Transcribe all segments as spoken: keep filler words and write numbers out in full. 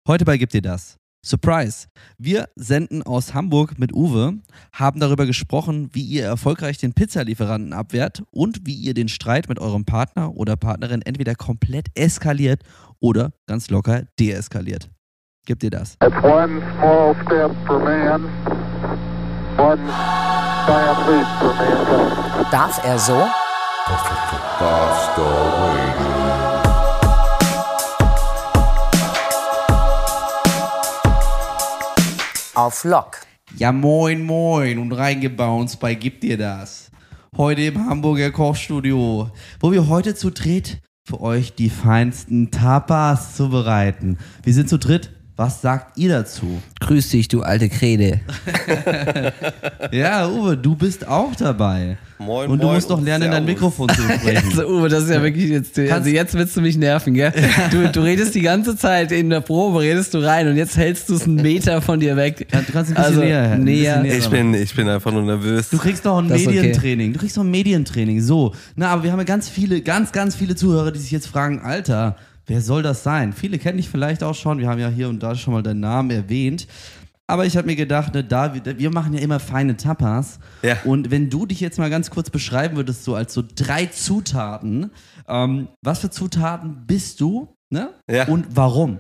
Heute bei Gib dir das. Surprise! Wir senden aus Hamburg mit Uwe, haben darüber gesprochen, wie ihr erfolgreich den Pizzalieferanten abwehrt und wie ihr den Streit mit eurem Partner oder Partnerin entweder komplett eskaliert oder ganz locker deeskaliert. Gib dir das. It's one small step for man, one giant leap for mankind. Darf er so? Auf Lock. Ja moin moin und reingebounced bei Gib dir das. Heute im Hamburger Kochstudio, wo wir heute zu dritt für euch die feinsten Tapas zubereiten. Wir sind zu dritt. Was sagt ihr dazu? Grüß dich, du alte Krede. Ja, Uwe, du bist auch dabei. Moin, und du moin musst doch lernen, in dein Mikrofon zu sprechen. Also Uwe, das ist ja wirklich jetzt, also jetzt willst du mich nerven, gell? Du, du redest die ganze Zeit in der Probe, redest du rein und jetzt hältst du es einen Meter von dir weg. Ja, du kannst ein bisschen also, näher. Ein näher. bisschen näher Ich bin, ich bin einfach nur nervös. Du kriegst doch ein Das ist okay. Medientraining. Du kriegst doch ein Medientraining. So. Na, aber wir haben ja ganz viele, ganz, ganz viele Zuhörer, die sich jetzt fragen, Alter, wer soll das sein? Viele kennen dich vielleicht auch schon. Wir haben ja hier und da schon mal deinen Namen erwähnt. Aber ich habe mir gedacht, ne, da, wir machen ja immer feine Tapas. Ja. Und wenn du dich jetzt mal ganz kurz beschreiben würdest, so als so drei Zutaten, ähm, was für Zutaten bist du, ne? Ja. Und warum?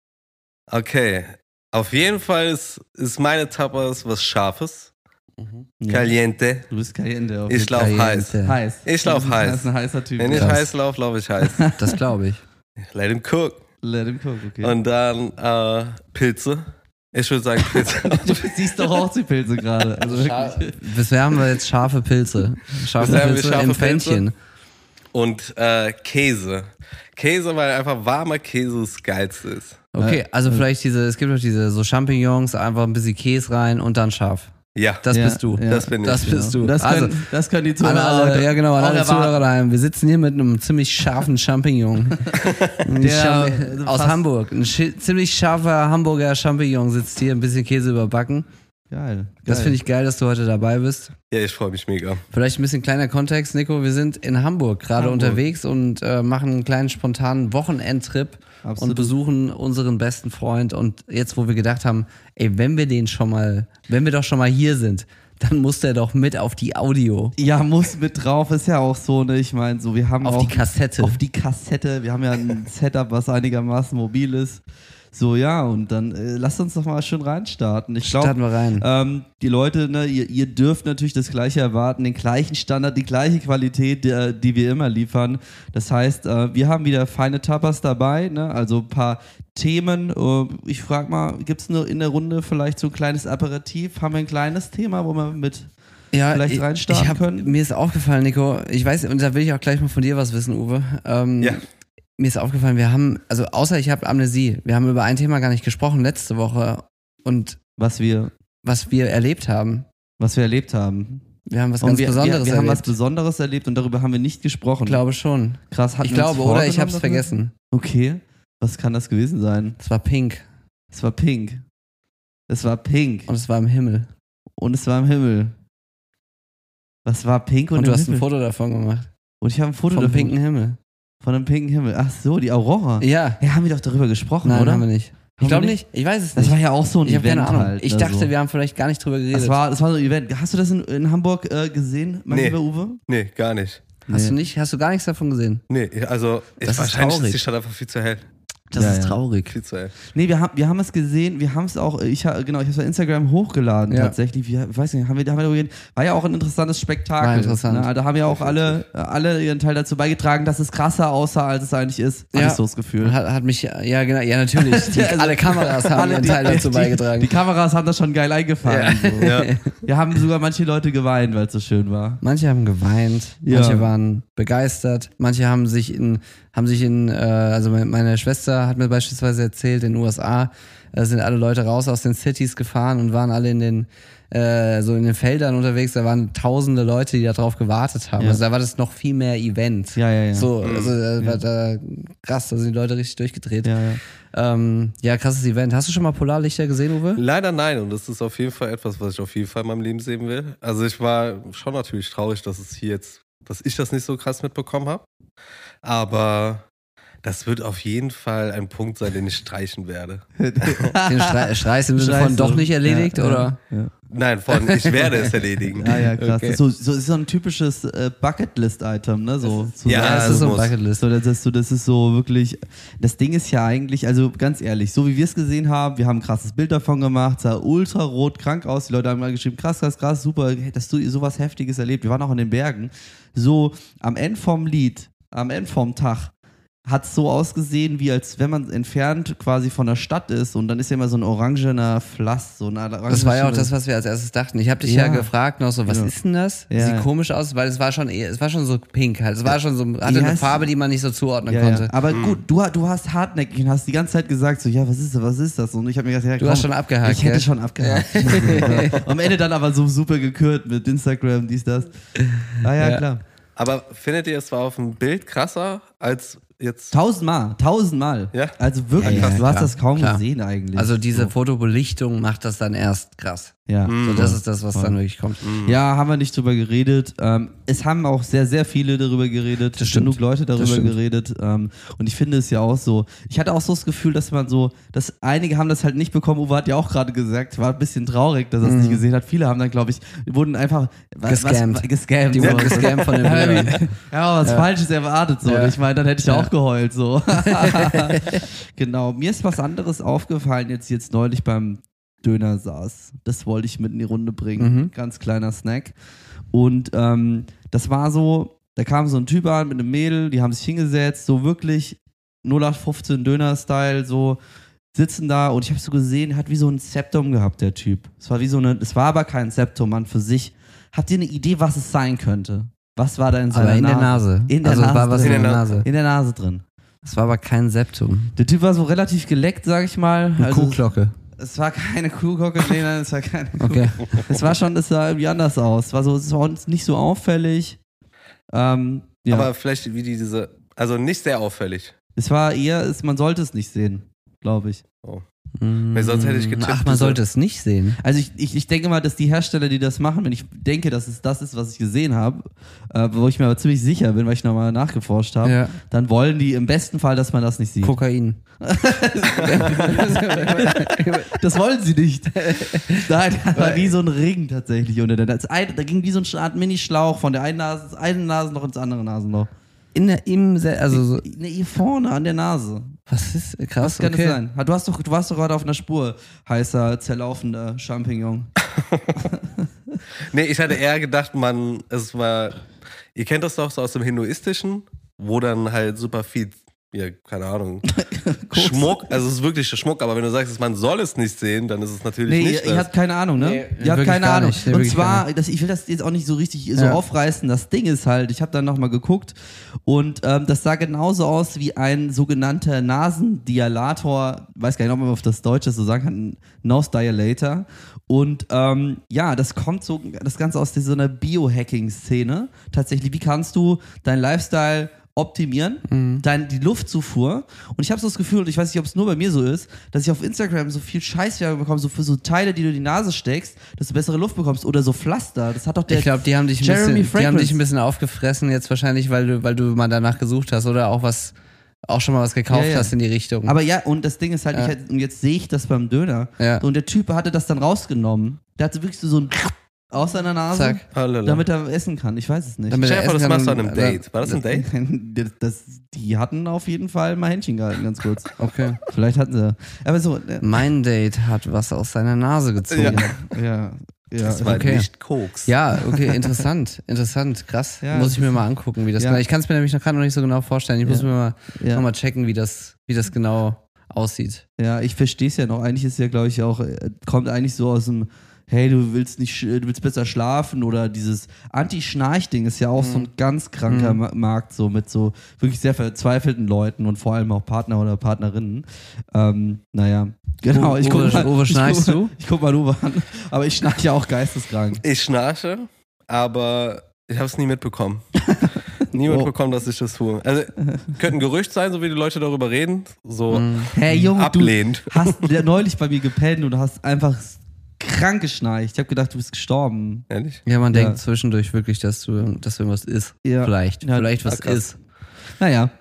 Okay. Auf jeden Fall ist, ist meine Tapas was Scharfes. Ja. Caliente. Du bist caliente. Ich lauf heiß. Caliente. heiß. Ich lauf Du bist heiß. ein heißer Typ. Wenn ich Krass. heiß laufe, laufe ich heiß. Das glaube ich. Let him cook. Let him cook, okay. Und dann äh, Pilze. Ich würde sagen Pilze. Du siehst doch auch die Pilze gerade. Also wirklich. Bisher haben wir jetzt scharfe Pilze. Scharfe Bisher haben wir Pilze scharfe im Pfännchen. Und äh, Käse. Käse, weil einfach warmer Käse das Geilste ist. Okay, also vielleicht diese, es gibt doch diese so Champignons, einfach ein bisschen Käse rein und dann scharf. Ja. Das Ja, bist du. ja. Das bin ich. Das bist du. Das können, also, das können die an Zuhörer alle, heute ja genau, an auch alle erwarten. Zuhörer daheim. Wir sitzen hier mit einem ziemlich scharfen Champignon. Ein Der, Champi- äh, aus fast- Hamburg. Ein schi- ziemlich scharfer Hamburger Champignon sitzt hier, ein bisschen Käse überbacken. Geil. Das finde ich geil, dass du heute dabei bist. Ja, ich freue mich mega. Vielleicht ein bisschen kleiner Kontext, Nico. Wir sind in Hamburg gerade Hamburg. unterwegs und äh, machen einen kleinen spontanen Wochenendtrip Absolut. und besuchen unseren besten Freund. Und jetzt, wo wir gedacht haben, ey, wenn wir den schon mal, wenn wir doch schon mal hier sind, dann muss der doch mit auf die Audio, Ja, muss mit drauf, ist ja auch so, ne? Ich meine, so, wir haben auf auch die Kassette. auf die Kassette. Wir haben ja ein Setup, was einigermaßen mobil ist. So, ja, und dann äh, lasst uns doch mal schön reinstarten. Ich Starten glaube, wir rein. ähm, die Leute, ne, ihr, ihr dürft natürlich das Gleiche erwarten, den gleichen Standard, die gleiche Qualität, die, die wir immer liefern. Das heißt, äh, wir haben wieder feine Tapas dabei, ne? Also ein paar Themen. Äh, ich frage mal, gibt es in der Runde vielleicht so ein kleines Aperitif? Haben wir ein kleines Thema, wo wir mit Ja, vielleicht ich, reinstarten ich hab, können? Mir ist aufgefallen, Nico, ich weiß, und da will ich auch gleich mal von dir was wissen, Uwe. Ähm, Ja. Mir ist aufgefallen, wir haben, also außer ich habe Amnesie, wir haben über ein Thema gar nicht gesprochen letzte Woche und Was wir, was wir erlebt haben. was wir erlebt haben. Wir haben was Und ganz wir, Besonderes wir, wir haben was erlebt. Besonderes erlebt und darüber haben wir nicht gesprochen. Ich glaube schon. Krass, hatten Ich wir uns glaube, oder ich habe vorgenommen es dafür? vergessen. Okay, was kann das gewesen sein? Es war pink Es war pink. Es war pink. und es war im Himmel. Und es war im Himmel. Was war pink und, Und, im du hast Himmel? ein Foto davon gemacht. Und ich habe ein Foto Vom davon. pinken Himmel. Von einem pinken Himmel. Ach so, die Aurora. Ja. Ja, haben wir doch darüber gesprochen, Nein, oder? haben wir nicht. Haben Ich glaube wir nicht. Ich weiß es Das nicht. war ja auch so ein Ich habe Event keine Ahnung. halt. Ich oder dachte, so. wir haben vielleicht gar nicht drüber geredet. Das war, das war so ein Event. Hast du das in, in Hamburg äh, gesehen, mein Nee. lieber Uwe? Nee, gar nicht. Hast Nee. du nicht? Hast du gar nichts davon gesehen? Nee, also ich, Das ist wahrscheinlich traurig. ist die Stadt einfach viel zu hell. Das Ja, ist ja. traurig. Viel zu hell. Nee, wir haben, wir haben es gesehen, wir haben es auch, ich ha- genau, ich habe es bei Instagram hochgeladen Ja. tatsächlich. Wir, ich weiß nicht, haben wir, haben wir darüber geredet? War ja auch ein interessantes Spektakel. War interessant. Ne? Da haben ja auch alle, alle ihren Teil dazu beigetragen, dass es krasser aussah, als es eigentlich ist. Hatte Ja. ich so das Gefühl. Hat, hat mich, ja genau, ja natürlich. Die, Also, alle Kameras haben alle ihren die- Teil dazu die, beigetragen. Die Kameras haben das schon geil eingefangen. So. Ja. Wir haben sogar manche Leute geweint, weil es so schön war. Manche haben geweint, Ja. manche waren begeistert, manche haben sich in, haben sich in, äh, also me- meine Schwester hat mir beispielsweise erzählt, in den U S A äh, sind alle Leute raus aus den Cities gefahren und waren alle in den, äh, so in den Feldern unterwegs, da waren tausende Leute, die darauf gewartet haben. Ja. Also da war das noch viel mehr Event. Ja, ja, ja. So, also da Ja. war da krass, da sind die Leute richtig durchgedreht. Ja, ja. Ähm, ja, krasses Event. Hast du schon mal Polarlichter gesehen, Uwe? Leider nein, und das ist auf jeden Fall etwas, was ich auf jeden Fall in meinem Leben sehen will. Also ich war schon natürlich traurig, dass es hier jetzt, dass ich das nicht so krass mitbekommen habe. Aber Das wird auf jeden Fall ein Punkt sein, den ich streichen werde. Den Stre- Streich im Sinne von Scheiße. doch nicht erledigt, Ja, oder? Ja, ja. Nein, von ich werde es erledigen. Ah ja, krass. Okay. Das ist so, so, ist so ein typisches äh, Bucketlist-Item, ne? So, zu Ja, sagen, das das ist so ein muss. Bucketlist. so, das, ist so, das ist so wirklich, das Ding ist ja eigentlich, also ganz ehrlich, so wie wir es gesehen haben, wir haben ein krasses Bild davon gemacht, sah ultra rot, krank aus, die Leute haben mal geschrieben, krass, krass, krass, super, hey, dass du sowas Heftiges erlebt, wir waren auch in den Bergen. So, am Ende vom Lied, am Ende vom Tag, hat es so ausgesehen, wie als wenn man entfernt quasi von der Stadt ist und dann ist ja immer so ein orangener Flass, so ein Das war ja auch das, was wir als erstes dachten. Ich habe dich Ja. ja. gefragt noch so, was Ja. ist denn das? Ja. Sieht komisch aus, weil es war schon eher, es war schon so pink halt. Es war schon so, hatte Ja, eine es- Farbe, die man nicht so zuordnen Ja, konnte. ja. Aber gut, du, du hast hartnäckig und hast die ganze Zeit gesagt, so, ja, was ist das, was ist das? Und ich habe mir gedacht, ja, Du komm, hast schon abgehakt, Ich hätte gell? schon abgehakt. Ja. Am Ende dann aber so super gekürt mit Instagram, dies, das. Ah ja, Ja. klar. Aber findet ihr, es war auf dem Bild krasser als jetzt? Tausendmal, tausendmal. Ja? Also wirklich, Ja, ja, du hast klar, das kaum klar. gesehen eigentlich. Also diese so. Fotobelichtung macht das dann erst krass. Ja. So, das ist das, was dann wirklich kommt. Ja, haben wir nicht drüber geredet. Ähm, es haben auch sehr, sehr viele darüber geredet. Das stimmt. Genug Leute darüber Das stimmt. geredet. Ähm, und ich finde es ja auch so. Ich hatte auch so das Gefühl, dass man so, dass einige haben das halt nicht bekommen. Uwe hat ja auch gerade gesagt, war ein bisschen traurig, dass er es nicht gesehen hat. Viele haben dann, glaube ich, wurden einfach was, Gescammt. Was, gescammt. Die so. wurden gescammt von den Ja, Bildern. ja, was Falsches erwartet. So. Ja. Ich meine, dann hätte ich Ja. auch geheult. So. Genau. Mir ist was anderes aufgefallen, jetzt, jetzt neulich beim Döner saß. Das wollte ich mit in die Runde bringen. Mhm. Ganz kleiner Snack. Und ähm, das war so, da kam so ein Typ an mit einem Mädel, die haben sich hingesetzt, so wirklich null acht fünfzehn Döner-Style, so sitzen da und ich habe so gesehen, hat wie so ein Septum gehabt, der Typ. Es war wie so eine, es war aber kein Septum an für sich. Habt ihr eine Idee, was es sein könnte? Was war da in seiner Aber in Nase? der Nase. In der also es Nase war was drin. in der Nase. In der Nase drin. Es war aber kein Septum. Der Typ war so relativ geleckt, sag ich mal. Eine Also, Kuhglocke. es war keine Kuhglocke, nee, nein, es war keine Okay. Es war schon, es sah irgendwie anders aus. Es war so, es war uns nicht so auffällig. Ähm, ja. Aber vielleicht wie die diese, also nicht sehr auffällig. es war eher, es, man sollte es nicht sehen, glaube ich. Weil sonst hätte ich getippt, Ach, man diese- sollte es nicht sehen. Also ich, ich, ich denke mal, dass die Hersteller, die das machen, wenn ich denke, dass es das ist, was ich gesehen habe, äh, wo ich mir aber ziemlich sicher bin, weil ich nochmal nachgeforscht habe, Ja. dann wollen die im besten Fall, dass man das nicht sieht. Kokain. Das wollen sie nicht. Nein, das war wie so ein Ring tatsächlich unter der Nase. Da ging wie so eine Art Mini-Schlauch von der einen Nase, das eine Nasenloch ins andere Nasenloch. In der, im, Se- also so, Ne, hier vorne an der Nase. was ist Was krass, kann okay. das sein? Du, hast doch, du warst doch gerade auf einer Spur, heißer, zerlaufender Champignon. Nee, ich hatte eher gedacht, man, es war, ihr kennt das doch so aus dem Hinduistischen, wo dann halt super viel, ja, keine Ahnung, Schmuck, also es ist wirklich Schmuck, aber wenn du sagst, man soll es nicht sehen, dann ist es natürlich Nee, nicht ihr, ihr das. habt keine Ahnung, ne? Nee, ihr habt wirklich keine gar Ahnung. nicht. Nee, Und wirklich gar zwar, das, ich will das jetzt auch nicht so richtig so Ja. aufreißen. Das Ding ist halt, ich habe dann nochmal geguckt und ähm, das sah genauso aus wie ein sogenannter Nasendilator. Weiß gar nicht, ob man auf das Deutsche so sagen kann. Nose Dilator. Und ähm, ja, das kommt so, das Ganze aus so einer Biohacking-Szene. Tatsächlich, wie kannst du deinen Lifestyle optimieren, Mhm. dein, die Luftzufuhr. Und ich habe so das Gefühl, und ich weiß nicht, ob es nur bei mir so ist, dass ich auf Instagram so viel Scheißwerbung bekomme, so für so Teile, die du in die Nase steckst, dass du bessere Luft bekommst. Oder so Pflaster. Das hat doch der Ich glaube, die haben dich ein Jeremy bisschen, die haben Fragrance. dich ein bisschen aufgefressen jetzt wahrscheinlich, weil du, weil du mal danach gesucht hast oder auch was, auch schon mal was gekauft Ja, ja. hast in die Richtung. Aber ja, und das Ding ist halt, Ja. ich hätte- und jetzt sehe ich das beim Döner. Ja. Und der Typ hatte das dann rausgenommen. Der hatte wirklich so ein aus seiner Nase, Zack. Halleluja. damit er essen kann. Ich weiß es nicht. Damit Stell er dir vor, das essen machst du kann an einem und- Date. War das ein Date? das, das, die hatten auf jeden Fall mal Händchen gehalten, ganz kurz. Okay. Vielleicht hatten sie. Aber so, äh, Mein Date hat was aus seiner Nase gezogen. ja, ja. ja. Das war Okay. nicht Koks. Ja, okay, interessant, interessant, krass. Ja, muss ich mir das mal angucken, wie das ja. genau. Ich kann es mir nämlich noch gerade noch nicht so genau vorstellen. Ich muss Ja. mir mal Ja. noch mal checken, wie das, wie das genau aussieht. Ja, ich verstehe es ja noch. Eigentlich ist ja, glaube ich, auch, äh, kommt eigentlich so aus dem, hey, du willst nicht, sch- du willst besser schlafen oder dieses Anti-Schnarch-Ding ist ja auch so ein ganz kranker Ma- Markt, so mit so wirklich sehr verzweifelten Leuten und vor allem auch Partner oder Partnerinnen. Ähm, naja, genau. Ich Uwe- guck mal, Uwe, ich schnarchst guck, du? Ich guck mal Uwe an. Aber ich schnarche ja auch geisteskrank. Ich schnarche, aber ich habe es nie mitbekommen. nie Oh. mitbekommen, dass ich das tue. Also, könnte ein Gerücht sein, so wie die Leute darüber reden. So Hey Junge, ablehnt. du hast ja neulich bei mir gepennt und du hast einfach krank geschnarcht. Ich habe gedacht, du bist gestorben. Ehrlich? Ja, man Ja. denkt zwischendurch wirklich, dass du, dass irgendwas ist. Ja. Vielleicht, Ja, vielleicht was ah, krass. ist. Naja,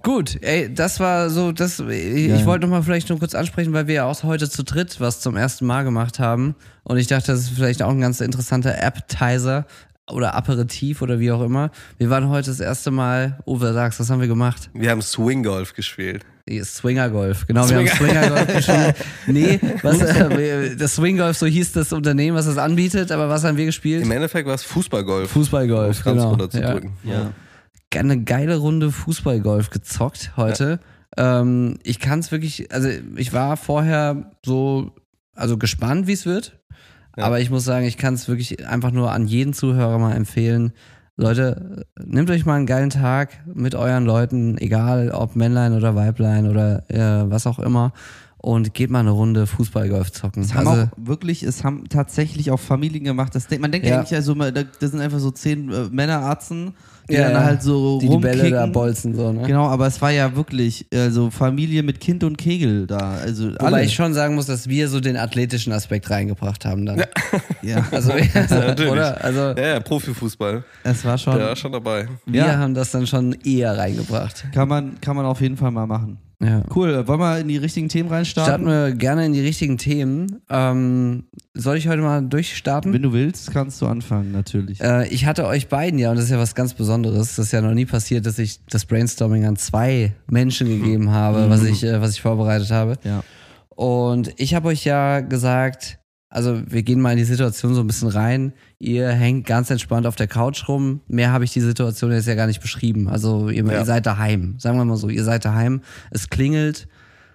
Gut, ey, das war so, das, ich Ja. wollte noch mal vielleicht nur kurz ansprechen, weil wir ja auch heute zu dritt was zum ersten Mal gemacht haben und ich dachte, das ist vielleicht auch ein ganz interessanter Appetizer oder Aperitif oder wie auch immer. Wir waren heute das erste Mal, Uwe, sagst, was haben wir gemacht? Wir haben Swing Golf gespielt. Swinger Golf, genau, wir haben Swinger Golf gespielt. Nee, was, äh, das Swing Golf, so hieß das Unternehmen, was das anbietet, aber was haben wir gespielt? Im Endeffekt war es Fußballgolf. Fußballgolf, um ganz genau. runterzudrücken. Ja. Eine geile Runde Fußballgolf gezockt heute. Ja. Ähm, ich kann es wirklich, also ich war vorher so, also gespannt, wie es wird. Ja. Aber ich muss sagen, ich kann es wirklich einfach nur an jeden Zuhörer mal empfehlen. Leute, nehmt euch mal einen geilen Tag mit euren Leuten, egal ob Männlein oder Weiblein oder äh, was auch immer. Und geht mal eine Runde Fußballgolf zocken. Es haben also, auch wirklich, es haben tatsächlich auch Familien gemacht. Das, man denkt ja Ja. eigentlich, also, da, das sind einfach so zehn äh, Männeratzen, die Ja, dann ja. halt so die die Bälle da rumkicken. bolzen, so, ne? Genau, aber es war ja wirklich, also Familie mit Kind und Kegel da. Also Wobei alle. ich schon sagen muss, dass wir so den athletischen Aspekt reingebracht haben dann. Ja, Also, natürlich. oder? Also, Ja, ja, Profifußball. es war schon, Der war schon dabei. wir Ja. haben das dann schon eher reingebracht. kann man, kann man auf jeden Fall mal machen. Ja. Cool, wollen wir in die richtigen Themen reinstarten? Starten wir gerne in die richtigen Themen. Ähm, soll ich heute mal durchstarten? Wenn du willst, kannst du anfangen, natürlich. Äh, ich hatte euch beiden ja, und das ist ja was ganz Besonderes, das ist ja noch nie passiert, dass ich das Brainstorming an zwei Menschen gegeben habe, was ich, äh, was ich vorbereitet habe. Ja. Und ich habe euch ja gesagt, also wir gehen mal in die Situation so ein bisschen rein. Ihr hängt ganz entspannt auf der Couch rum. Mehr habe ich die Situation jetzt ja gar nicht beschrieben. Also ihr, Ja. ihr seid daheim. Sagen wir mal so, ihr seid daheim. Es klingelt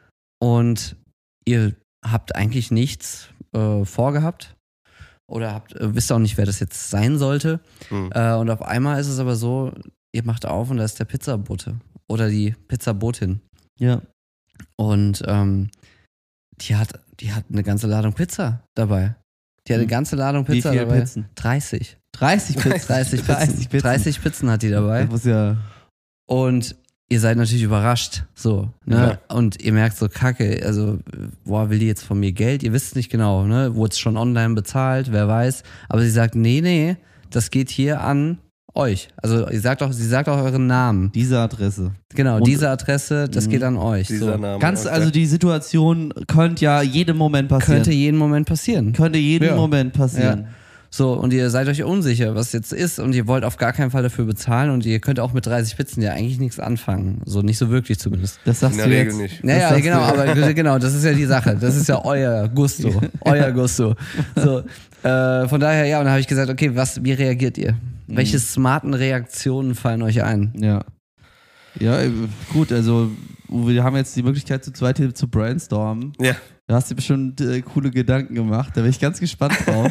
und ihr habt eigentlich nichts äh, vorgehabt. Oder habt, äh, wisst auch nicht, wer das jetzt sein sollte. Hm. Äh, und auf einmal ist es aber so, ihr macht auf und da ist der Pizzabote. Oder die Pizzabotin. Ja. Und ähm, die hat, die hat eine ganze Ladung Pizza dabei. Die hat eine ganze Ladung Wie Pizza viele dabei. Pizzen? dreißig. dreißig Pizzen. dreißig Pizzen. dreißig Pizzen hat die dabei. Das muss ja. Und ihr seid natürlich überrascht. So, ne? Und ihr merkt so, Kacke, also, boah, will die jetzt von mir Geld? Ihr wisst nicht genau, ne? Wurde es schon online bezahlt, wer weiß. Aber sie sagt, nee, nee, das geht hier an euch. Also ihr sagt auch, sie sagt auch euren Namen. Diese Adresse. Genau, Und- diese Adresse, das geht an euch. Dieser So. Name. Ganz, okay. also die Situation könnte ja jeden Moment passieren. Könnte jeden Moment passieren. Könnte jeden Ja. Moment passieren. Ja. So, und ihr seid euch unsicher, was jetzt ist, und ihr wollt auf gar keinen Fall dafür bezahlen, und ihr könnt auch mit dreißig Pizzen ja eigentlich nichts anfangen. So, nicht so wirklich zumindest. Das sagst In der du Regel jetzt. nicht. Das Naja, sagst genau, du- aber genau, das ist ja die Sache. Das ist ja euer Gusto. Euer Gusto. So, äh, von daher, ja, und dann habe ich gesagt, okay, was, wie reagiert ihr? Welche smarten Reaktionen fallen euch ein? Ja. Ja, äh, gut, also Uwe, wir haben jetzt die Möglichkeit zu zweit hier zu brainstormen. Ja. Da hast du bestimmt äh, coole Gedanken gemacht. Da bin ich ganz gespannt drauf.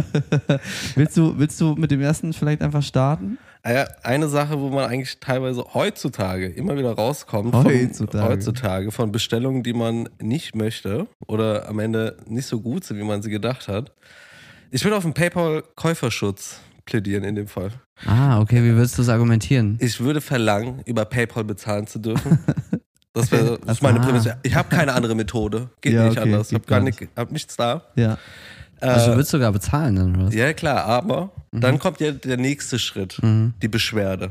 willst, du, willst du mit dem ersten vielleicht einfach starten? Ah ja, eine Sache, wo man eigentlich teilweise heutzutage immer wieder rauskommt, Heutzutage. Von, heutzutage von Bestellungen, die man nicht möchte oder am Ende nicht so gut sind, wie man sie gedacht hat. Ich will auf den PayPal-Käuferschutz plädieren in dem Fall. Ah, okay, wie würdest du es argumentieren? Ich würde verlangen, über PayPal bezahlen zu dürfen. Das wäre das ist Ach, meine ah. Prämisse. Ich habe keine andere Methode. Geht Ja, nicht okay, anders. Ich geht habe gar gar nicht, hab nichts da. Ja. Also du Äh, würdest sogar bezahlen dann, oder was? ja, klar, aber Mhm. dann kommt ja der nächste Schritt, die Beschwerde.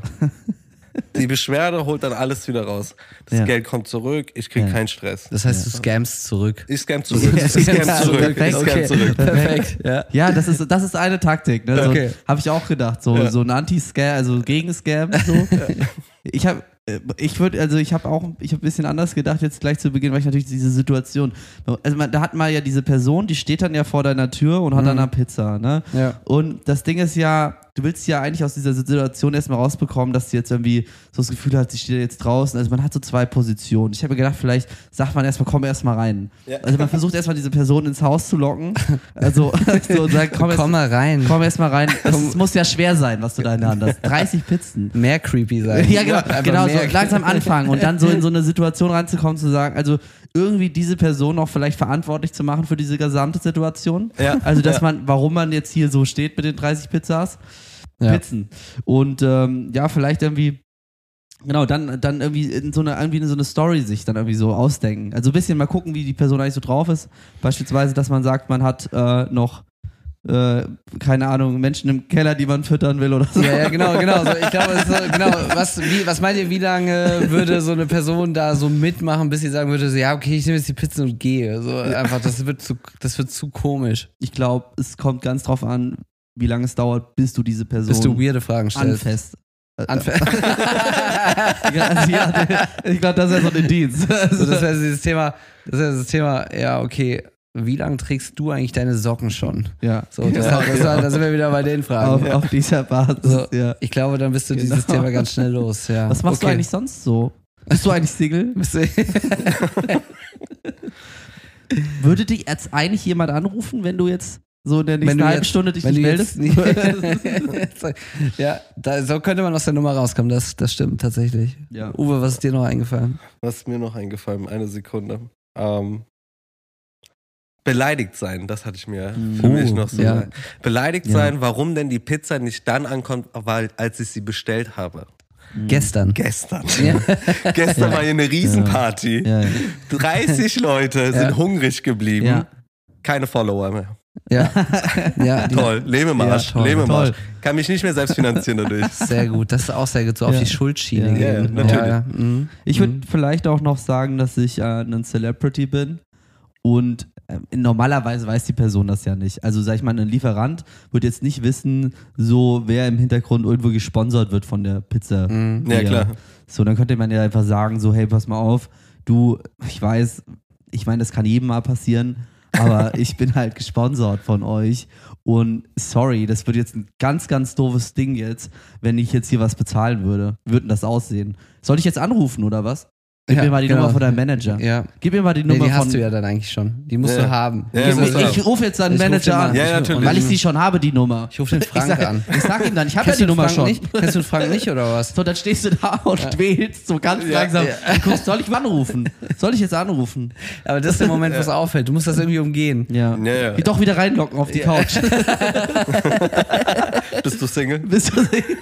Die Beschwerde holt dann alles wieder raus. Das Ja. Geld kommt zurück, ich krieg Ja. keinen Stress. Das heißt, du scamst zurück. Ich scam zurück. Ich scam zurück. Ich Perfekt. scam Okay. zurück. Perfekt, ja. Ja, das ist, das ist eine Taktik. Ne? So, Okay. Habe ich auch gedacht. So, Ja. so ein Anti-Scam, also Gegen-Scam. So. Ich habe ich würde, also ich habe auch, ich habe ein bisschen anders gedacht jetzt gleich zu Beginn, weil ich natürlich diese Situation, also man, da hat man ja diese Person, die steht dann ja vor deiner Tür und hat dann eine Pizza, ne? Ja. Und das Ding ist ja, du willst ja eigentlich aus dieser Situation erstmal rausbekommen, dass sie jetzt irgendwie so das Gefühl hat, sie steht jetzt draußen. Also man hat so zwei Positionen. Ich habe mir gedacht, vielleicht sagt man erstmal, komm erstmal rein. Ja. Also man versucht erstmal diese Person ins Haus zu locken. Also so und sagt, komm, Komm mal rein. Komm erst mal rein. Es muss ja schwer sein, was du da in der Hand hast. dreißig Pizzen. Mehr creepy sein. Ja, genau, Einfach genau so mehr- langsam anfangen und dann so in so eine Situation reinzukommen, zu sagen, also irgendwie diese Person auch vielleicht verantwortlich zu machen für diese gesamte Situation. Ja. Also, dass Ja. man, warum man jetzt hier so steht mit den dreißig Pizzas, Ja. Pizzen. Und ähm, ja, vielleicht irgendwie, genau, dann, dann irgendwie in so eine, irgendwie in so eine Story sich dann irgendwie so ausdenken. Also ein bisschen mal gucken, wie die Person eigentlich so drauf ist. Beispielsweise, dass man sagt, man hat äh, noch äh, keine Ahnung, Menschen im Keller, die man füttern will oder so. Ja, ja, genau, genau. So, ich glaube, es ist so, genau. Was, wie, was meint ihr, wie lange würde so eine Person da so mitmachen, bis sie sagen würde, so, ja, okay, ich nehme jetzt die Pizza und gehe. So einfach, das wird zu, das wird zu komisch. Ich glaube, es kommt ganz drauf an, wie lange es dauert, bis du diese Person Bis du weirde Fragen stellst. anfasst. Anfängst. Ja, also, ja, ich glaube, das ist ja so ein Indiz. Also das wäre dieses Thema, das wäre das Thema, ja, okay, wie lange trägst du eigentlich deine Socken schon? Ja. So, das, Ja, das, ja. da sind wir wieder bei den Fragen. Auf, auf dieser Basis, So, ja. ich glaube, dann bist du dieses Genau. Thema ganz schnell los. Ja. Was machst okay. du eigentlich sonst so? Bist du eigentlich Single? Bist du- Würde dich jetzt eigentlich jemand anrufen, wenn du jetzt so in der Wenn nächsten du halben jetzt- Stunde dich wenn nicht du meldest? jetzt- ja, da, so könnte man aus der Nummer rauskommen, das, das stimmt tatsächlich. Ja. Uwe, was ist dir noch eingefallen? Was ist mir noch eingefallen? Eine Sekunde. Ähm, beleidigt sein, das hatte ich mir für Oh, mich noch so. ja. Beleidigt Ja. sein, warum denn die Pizza nicht dann ankommt, weil, als ich sie bestellt habe. Gestern. Gestern. Ja. Gestern war hier eine Riesenparty. Ja, ja. dreißig Leute sind Ja. hungrig geblieben. Ja. Keine Follower mehr. Ja, ja die, Toll. Lebemarsch. Ja, toll. Lebemarsch. Toll. Kann mich nicht mehr selbst finanzieren dadurch. sehr gut. Das ist auch sehr gut, so auf Ja. die Schuldschiene Ja. gehen. Ja, ja, natürlich. Ja, ja. Mhm. Ich würde vielleicht auch noch sagen, dass ich äh, ein Celebrity bin und äh, normalerweise weiß die Person das ja nicht. Also sag ich mal, ein Lieferant wird jetzt nicht wissen, so wer im Hintergrund irgendwo gesponsert wird von der Pizza. Mhm. Ja, klar. So, dann könnte man ja einfach sagen, so hey, pass mal auf, du, ich weiß, ich meine, das kann jedem mal passieren, aber ich bin halt gesponsert von euch und sorry, das wird jetzt ein ganz, ganz doofes Ding jetzt, wenn ich jetzt hier was bezahlen würde. Wie würde denn das aussehen? Soll ich jetzt anrufen oder was? Gib Ja, mir mal die genau. Nummer von deinem Manager. Ja. Gib mir mal die Nee, Nummer die von... hast du ja dann eigentlich schon. Die musst Ja. du haben. Ja, Die musst musst du du ich ich rufe jetzt seinen Ich ruf Manager den mal an, an. Ja, ja, natürlich. weil ich sie schon habe, die Nummer. Ich rufe den Frank ich sag, an. Ich sag ihm dann, ich habe ja Kennst die du den Nummer Frank schon. nicht? Kennst du den Frank nicht oder was? So, dann stehst du da und wählst so ganz Ja, langsam. ja. Und guckst, soll ich anrufen? Soll ich jetzt anrufen? Aber das ist der Moment, wo es auffällt. Du musst das irgendwie umgehen. Ja. Ja, ja. Geh doch wieder reinlocken auf die Couch. Bist du Single? Bist du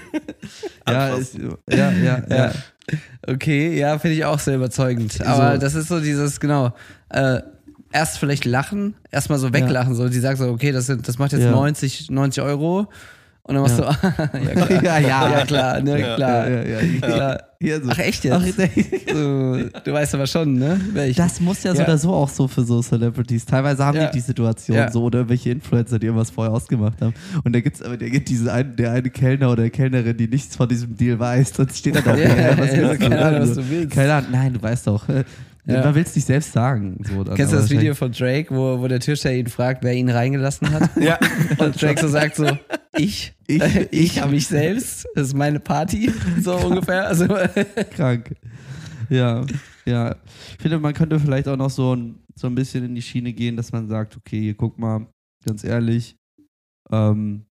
ja, ist, ja, ja, ja, Ja. Okay, ja, finde ich auch sehr überzeugend. Aber So. das ist so dieses, genau, äh, erst vielleicht lachen, erstmal so weglachen, so, die sagt so, okay, das, sind, das macht jetzt Ja. neunzig, neunzig Euro. Und dann machst Ja. du, ja, klar. Ja, ja. ja, klar, ne, Ja. klar. Ja, ja, ja. Klar. Hier so. Ach, echt jetzt? Ach, So, du weißt aber schon, ne? Wer ich das muss ja so Ja. oder so auch so für so Celebrities. Teilweise haben Ja. die die Situation Ja. so oder welche Influencer, die irgendwas vorher ausgemacht haben. Und da gibt's aber der gibt diesen einen, der eine Kellner oder Kellnerin, die nichts von diesem Deal weiß. Dann steht er da. Ja, ja, was ja, willst du? keine Ahnung, was du willst. Keine Ahnung, nein, du weißt doch. Ja. Man will es nicht selbst sagen. So, dann Kennst du aber das Video wahrscheinlich- von Drake, wo, wo der Türsteher ihn fragt, wer ihn reingelassen hat? Ja. Und Drake so sagt so, ich, Ich- ich, ich mich selbst, das ist meine Party, so ungefähr. Also, Krank. Ja, ja. Ich finde, man könnte vielleicht auch noch so ein, so ein bisschen in die Schiene gehen, dass man sagt, okay, hier, guck mal, ganz ehrlich, ähm,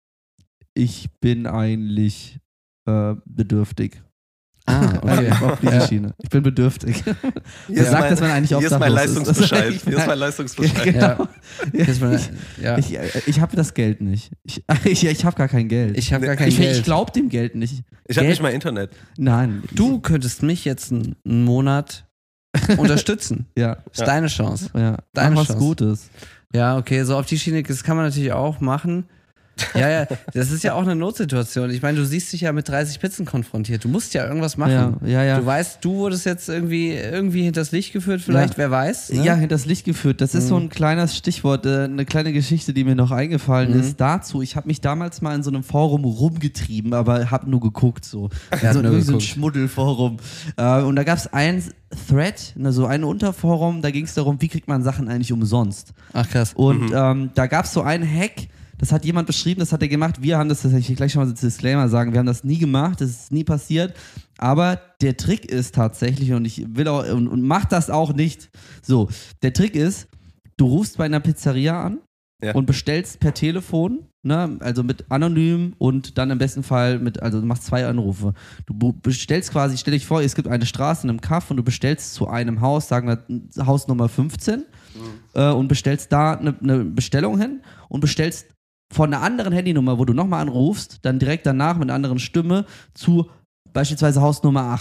ich bin eigentlich äh, bedürftig. ah, okay. Auf diese Ja. Schiene. Ich bin bedürftig. Hier Wer ist sagt, mein- dass man eigentlich Hier ist mein obdachlos ist? Leistungsbescheid. Ich Hier ist mein Leistungsbescheid. Genau. Ja. Jetzt mal, ja. Ich, ich habe das Geld nicht. Ich, ich, ich habe gar kein Geld. Ich habe gar kein ich, Geld. ich glaube dem Geld nicht. Ich habe Geld- nicht mal Internet. Nein. Du könntest mich jetzt einen, einen Monat unterstützen. Ja. Das ist Ja. deine Chance. Ja. Deine Mach was Chance. Gutes. Ja, okay, so auf die Schiene, das kann man natürlich auch machen. Ja, ja, das ist ja auch eine Notsituation. Ich meine, du siehst dich ja mit dreißig Pizzen konfrontiert. Du musst ja irgendwas machen. Ja, ja, ja. Du weißt, du wurdest jetzt irgendwie, irgendwie hinters Licht geführt, vielleicht, Ja. wer weiß. Ne? Ja, hinters Licht geführt. Das ist so ein kleines Stichwort, äh, eine kleine Geschichte, die mir noch eingefallen Mhm. ist dazu. Ich habe mich damals mal in so einem Forum rumgetrieben, aber habe nur geguckt so. hat so, nur irgendwie so ein geguckt. Schmuddelforum. Äh, und da gab es ein Thread, ne, so ein Unterforum, da ging es darum, wie kriegt man Sachen eigentlich umsonst. Ach krass. Und ähm, da gab es so einen Hack, das hat jemand beschrieben, das hat er gemacht. Wir haben das, das will ich gleich schon mal als Disclaimer sagen, wir haben das nie gemacht, das ist nie passiert. Aber der Trick ist tatsächlich, und ich will auch, und, und mach das auch nicht. So, der Trick ist, du rufst bei einer Pizzeria an Ja. und bestellst per Telefon, ne, also mit anonym und dann im besten Fall mit, also du machst zwei Anrufe. Du bu- bestellst quasi, stell dich vor, es gibt eine Straße in einem Kaff und du bestellst zu einem Haus, sagen wir Haus Nummer fünfzehn, äh, und bestellst da eine ne Bestellung hin und bestellst von einer anderen Handynummer, wo du nochmal anrufst, dann direkt danach mit einer anderen Stimme zu beispielsweise Haus Nummer acht.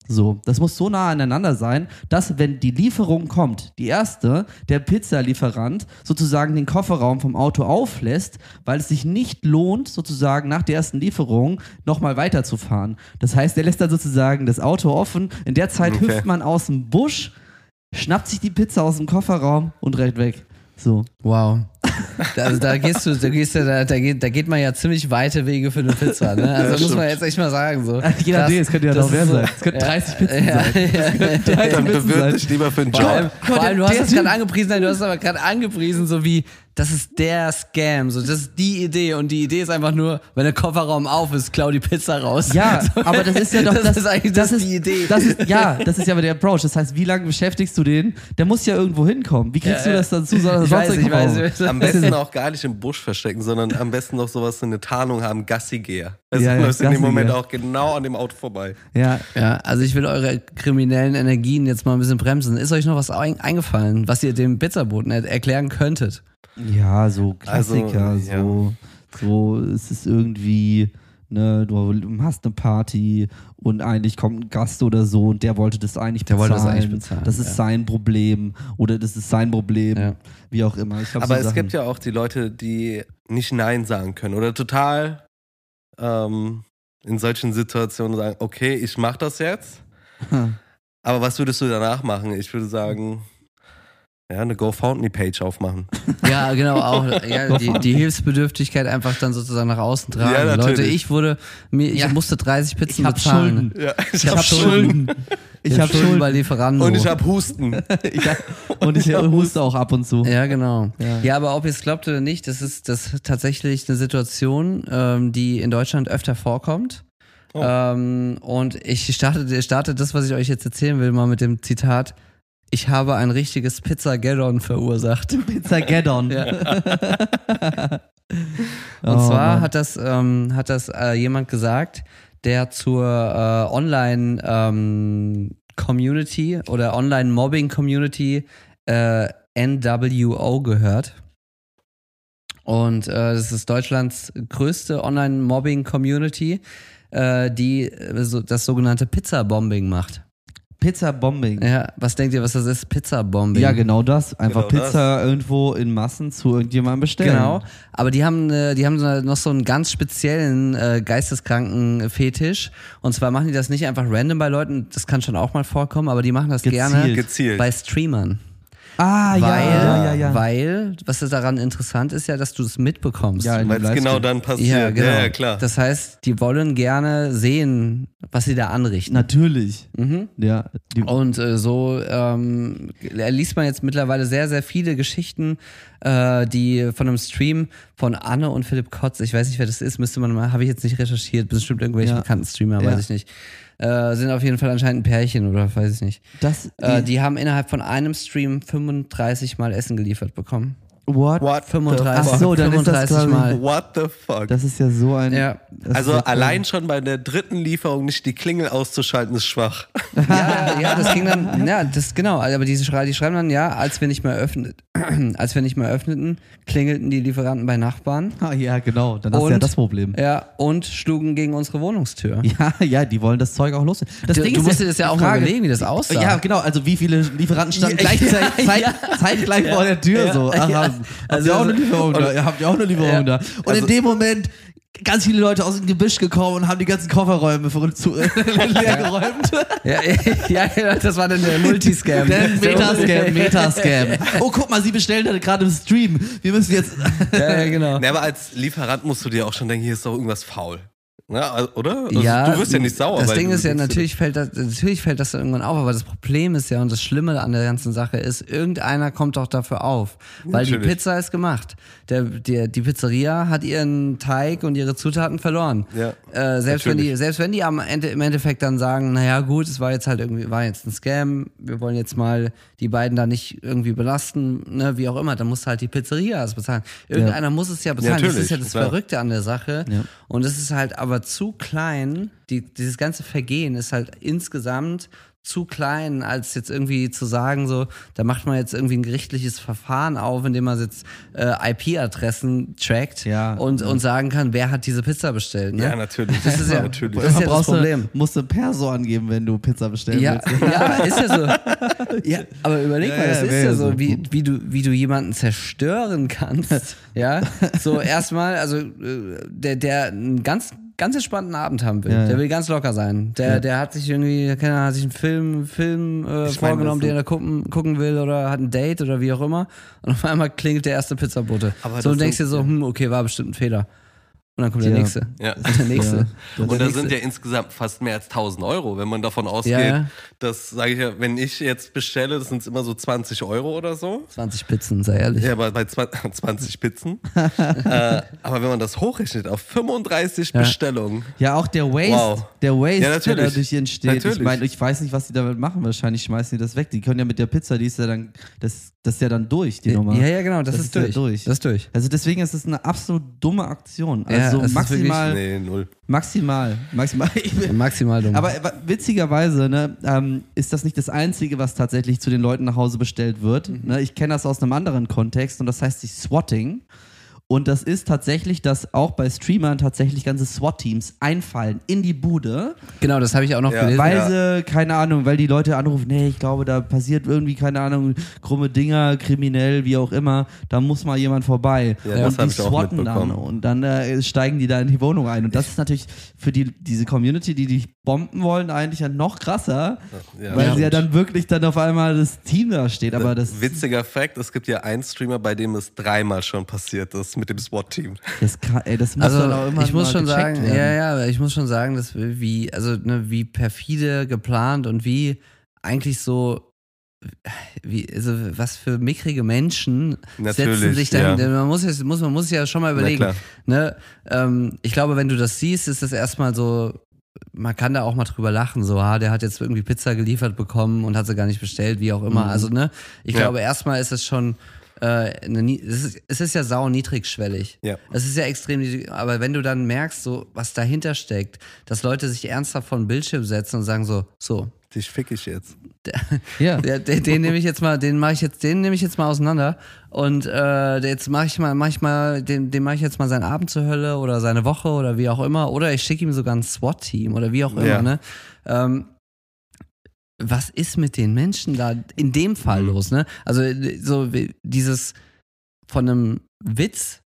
So, das muss so nah aneinander sein, dass wenn die Lieferung kommt, die erste, der Pizzalieferant sozusagen den Kofferraum vom Auto auflässt, weil es sich nicht lohnt, sozusagen nach der ersten Lieferung nochmal weiterzufahren. Das heißt, der lässt dann sozusagen das Auto offen, in der Zeit Okay. hüpft man aus dem Busch, schnappt sich die Pizza aus dem Kofferraum und rennt weg. So. Wow. Also da gehst du, da gehst du, da, da, geht, da geht man ja ziemlich weite Wege für eine Pizza, ne? Also Ja, muss man stimmt. jetzt echt mal sagen. So. Je nachdem, es könnte ja noch das mehr ist so- sein. Es könnten ja, dreißig Pizzen ja, sein. Ja, ja. Dann Pizzen bewirb sein. dich lieber für einen Vor allem, Job. vor allem, du der hast es Typ- gerade angepriesen, nein, du hast es aber gerade angepriesen, so wie, das ist der Scam, so, das ist die Idee und die Idee ist einfach nur, wenn der Kofferraum auf ist, klau die Pizza raus. Ja, So, aber das ist ja doch das, ist eigentlich das, ist die Idee. Das ist, ja, das ist ja aber der Approach. Das heißt, wie lange beschäftigst du den? Der muss ja irgendwo hinkommen. Wie kriegst Ja, du das ja. dazu? Soll Ich sonst weiß, ich irgendwo weiß, raus? ich weiß. Am besten auch gar nicht im Busch verstecken, sondern am besten noch sowas, eine Tarnung haben, Gassigeher. Also Ja, du ja, läufst in dem Gassigeher. Moment auch genau an dem Auto vorbei. Ja, Ja, also ich will eure kriminellen Energien jetzt mal ein bisschen bremsen. Ist euch noch was ein- eingefallen, was ihr dem Pizzaboten er erklären könntet? ja, so Klassiker, Also, ja. so, so, es ist irgendwie, ne, du hast eine Party und eigentlich kommt ein Gast oder so und der wollte das eigentlich Der bezahlen. wollte das eigentlich bezahlen, Das ist ja. sein Problem oder das ist sein Problem, Ja. wie auch immer. Ich glaub, Aber so es Sachen. gibt ja auch die Leute, die nicht Nein sagen können oder total ähm, in solchen Situationen sagen, okay, ich mach das jetzt. Aber was würdest du danach machen? Ich würde sagen, ja, eine GoFundMe-Page aufmachen. Ja, genau, auch ja, die, die Hilfsbedürftigkeit einfach dann sozusagen nach außen tragen. Ja, natürlich. Leute, ich wurde, mir, ich Ja. musste dreißig Pizzen Ich hab bezahlen. Schulden. Ja, ich, Ich hab hab Schulden. Schulden. Ich Ich hab Schulden. bei Lieferando. Und ich hab Husten. Ich hab, und ich huste auch ab und zu. Ja, genau. Ja. Ja. aber ob ihr es glaubt oder nicht, das ist, das ist tatsächlich eine Situation, ähm, die in Deutschland öfter vorkommt. Oh. Ähm, und ich starte, starte das, was ich euch jetzt erzählen will, mal mit dem Zitat: Ich habe ein richtiges Pizzageddon verursacht. Pizzageddon. Ja. Oh, Und zwar Mann. hat das, ähm, hat das äh, jemand gesagt, der zur äh, Online ähm, Community oder Online Mobbing Community äh, N W O gehört. Und äh, das ist Deutschlands größte Online Mobbing Community, äh, die äh, so, das sogenannte Pizza-Bombing macht. Pizza-Bombing. Ja. Ja, was denkt ihr, was das ist? Pizza-Bombing. genau das. Einfach Genau Pizza irgendwo in Massen zu irgendjemandem bestellen. Genau, aber die haben, äh, die haben so- noch so einen ganz speziellen äh, geisteskranken Fetisch. Und zwar machen die das nicht einfach random bei Leuten, das kann schon auch mal vorkommen, aber die machen das Gezielt. gerne Gezielt. bei Streamern. Ah, Weil, ja, ja, ja, ja. weil, was daran interessant ist ja, dass du es mitbekommst. Ja, in Weil es Livestream. genau dann passiert. ja, genau. Ja, ja, klar. Das heißt, die wollen gerne sehen, was sie da anrichten. Natürlich. Mhm. Ja. Die, Und äh, so ähm, liest man jetzt mittlerweile sehr, sehr viele Geschichten, äh, die von einem Stream von Anne und Philipp Kotz, ich weiß nicht, wer das ist, müsste man mal, habe ich jetzt nicht recherchiert, bestimmt irgendwelche Ja. bekannten Streamer, Ja. weiß ich nicht. Äh, sind auf jeden Fall anscheinend ein Pärchen oder weiß ich nicht. das, Äh, die haben innerhalb von einem Stream fünfunddreißig Mal Essen geliefert bekommen. what? What fünfunddreißig, the Ach so, dann ist das fünfunddreißig quasi- Mal. What the fuck? Das ist ja so ein. Ja. das also ist ja allein schon bei der dritten Lieferung nicht die Klingel auszuschalten, ist schwach. Ja, ja, das ging dann, ja, das genau, aber diese Schrei, die schreiben dann, ja, als wir nicht mehr öffnet, als wir nicht mehr öffneten, klingelten die Lieferanten bei Nachbarn. Ah, ja, genau. Dann hast du ja Und- das Problem. Ja, und schlugen gegen unsere Wohnungstür. Ja, ja, die wollen das Zeug auch los. Das Du, Ding du ist musst ja dir das ja die auch mal überlegen, wie das aussah. Ja, genau. Also wie viele Lieferanten standen Ja, gleichzeitig ja, zeit, ja. zeitgleich vor der Tür Ja, so. Ach, ja. haben- habt Also- ihr auch eine Lieferung da? Ja, habt ihr auch eine Lieferung Ja. da? Und Also- in dem Moment ganz viele Leute aus dem Gebüsch gekommen und haben die ganzen Kofferräume für uns zu, leer geräumt. Ja, ja, ja, das war dann der Multiscam. Der Metascam, Metascam. Oh, guck mal, sie bestellen da gerade im Stream. Wir müssen jetzt. Ja, ja, genau. Ne, aber als Lieferant musst du dir auch schon denken, hier ist doch irgendwas faul. Ja, also, oder? Also, Ja, du wirst ja nicht sauer. Das weil Ding du ist ja, denkst dir, natürlich fällt, das, natürlich fällt das irgendwann auf, aber das Problem ist ja und das Schlimme an der ganzen Sache ist, irgendeiner kommt doch dafür auf. Weil die Natürlich. Pizza ist gemacht. Der, der, die Pizzeria hat ihren Teig und ihre Zutaten verloren. Ja, äh, selbst, wenn natürlich. die, selbst wenn die am Ende, im Endeffekt dann sagen, naja gut, es war jetzt halt irgendwie, war jetzt ein Scam, wir wollen jetzt mal die beiden da nicht irgendwie belasten, ne, wie auch immer, dann muss halt die Pizzeria es bezahlen. Irgendeiner muss es ja bezahlen. Ja, das ist ja natürlich, das klar. Verrückte an der Sache. Ja. Und es ist halt aber zu klein, die, dieses ganze Vergehen ist halt insgesamt zu klein, als jetzt irgendwie zu sagen, so, da macht man jetzt irgendwie ein gerichtliches Verfahren auf, indem man jetzt äh, I P-Adressen trackt Ja. und, und sagen kann, wer hat diese Pizza bestellt. Ne? Ja, natürlich. Das ist ja, natürlich. das, ist ja das Brauchst du- Problem. Musst du Perso angeben, wenn du Pizza bestellen Ja, willst. ja, ist ja so. Ja, aber überleg Ja, mal, das ja, ist wär ja ja so, so. wie, wie, du, wie du jemanden zerstören kannst. Ja, so erstmal, also äh, der, der einen ganz, ganz entspannten Abend haben will, Ja, ja. der will ganz locker sein. Der, Ja. der hat sich irgendwie, keine Ahnung, hat sich einen Film, Film äh, Ich mein, vorgenommen, das den er gucken, gucken will oder hat ein Date oder wie auch immer. Und auf einmal klingelt der erste Pizzabote. Aber So das und denkst sind- dir so, hm, okay, war bestimmt ein Fehler. Und dann kommt der Ja. nächste. Ja. Und der nächste. Ja. Und, Und der da sind nächste. ja insgesamt fast mehr als tausend Euro, wenn man davon ausgeht, Ja, ja. dass, sage ich ja, wenn ich jetzt bestelle, das sind immer so zwanzig Euro oder so. zwanzig Pizzen, sei ehrlich. Ja, aber bei zwanzig, zwanzig Pizzen. äh, aber wenn man das hochrechnet auf fünfunddreißig Ja. Bestellungen, Ja, auch der Waste, Wow. der Waste, Ja, der natürlich. dadurch entsteht. Natürlich. Ich meine, ich weiß nicht, was die damit machen. Wahrscheinlich schmeißen die das weg. Die können ja mit der Pizza, die ist ja dann, das, das ist ja dann durch, die Nummer. Ja, ja, genau, das, Das ist, ist ja durch. durch. Das ist durch. Also deswegen ist es eine absolut dumme Aktion. Ja, Also es ist maximal, nee, null. maximal, maximal. Maximal dumm. Aber aber witzigerweise ne, ähm, ist das nicht das Einzige, was tatsächlich zu den Leuten nach Hause bestellt wird. Mhm. Ne, ich kenne das aus einem anderen Kontext und das heißt sich Swatting. Und das ist tatsächlich, dass auch bei Streamern tatsächlich ganze SWAT-Teams einfallen in die Bude, genau, das habe ich auch noch Ja. gelesen. weil Ja. sie, keine Ahnung, weil die Leute anrufen, nee, ich glaube, da passiert irgendwie, keine Ahnung, krumme Dinger, kriminell, wie auch immer, da muss mal jemand vorbei. Ja, das und hab die ich auch swatten dann mitbekommen. und dann äh, steigen die da in die Wohnung ein. Und das ist natürlich für die, diese Community, die dich bomben wollen, eigentlich ja noch krasser, Ja. weil Ja. sie ja dann wirklich dann auf einmal das Team da steht. Aber das, Witziger Fact, es gibt ja einen Streamer, bei dem es dreimal schon passiert ist mit dem SWAT-Team. das, kann, ey, das muss Also dann auch immer ich muss mal schon gecheckt sagen, werden. ja, ja, ich muss schon sagen, dass wir wie, also ne, wie perfide geplant und wie eigentlich so, wie, also was für mickrige Menschen Natürlich, setzen sich dahin. ja. Man muss, jetzt, muss, man muss ja schon mal Na überlegen. klar. Ne, ähm, ich glaube, wenn du das siehst, ist das erstmal so, man kann da auch mal drüber lachen, so, ah, der hat jetzt irgendwie Pizza geliefert bekommen und hat sie gar nicht bestellt, wie auch immer. Also, ne, ich Ja. glaube, erstmal ist es schon, äh, eine, nie- es, ist, es ist ja sau niedrigschwellig. Ja. Es ist ja extrem niedrig, aber wenn du dann merkst, so, was dahinter steckt, dass Leute sich ernsthaft vor den Bildschirm setzen und sagen so, so, Dich fick ich jetzt. Ja. der, den, den nehme ich jetzt mal, den mache ich jetzt, den nehme ich jetzt mal auseinander und äh, jetzt mache ich mal, mach ich mal, den, den mache ich jetzt mal seinen Abend zur Hölle oder seine Woche oder wie auch immer oder ich schicke ihm sogar ein SWAT-Team oder wie auch immer. Ja. Ne? Ähm, was ist mit den Menschen da in dem Fall Mhm. los? Ne? Also so wie dieses von einem Witz,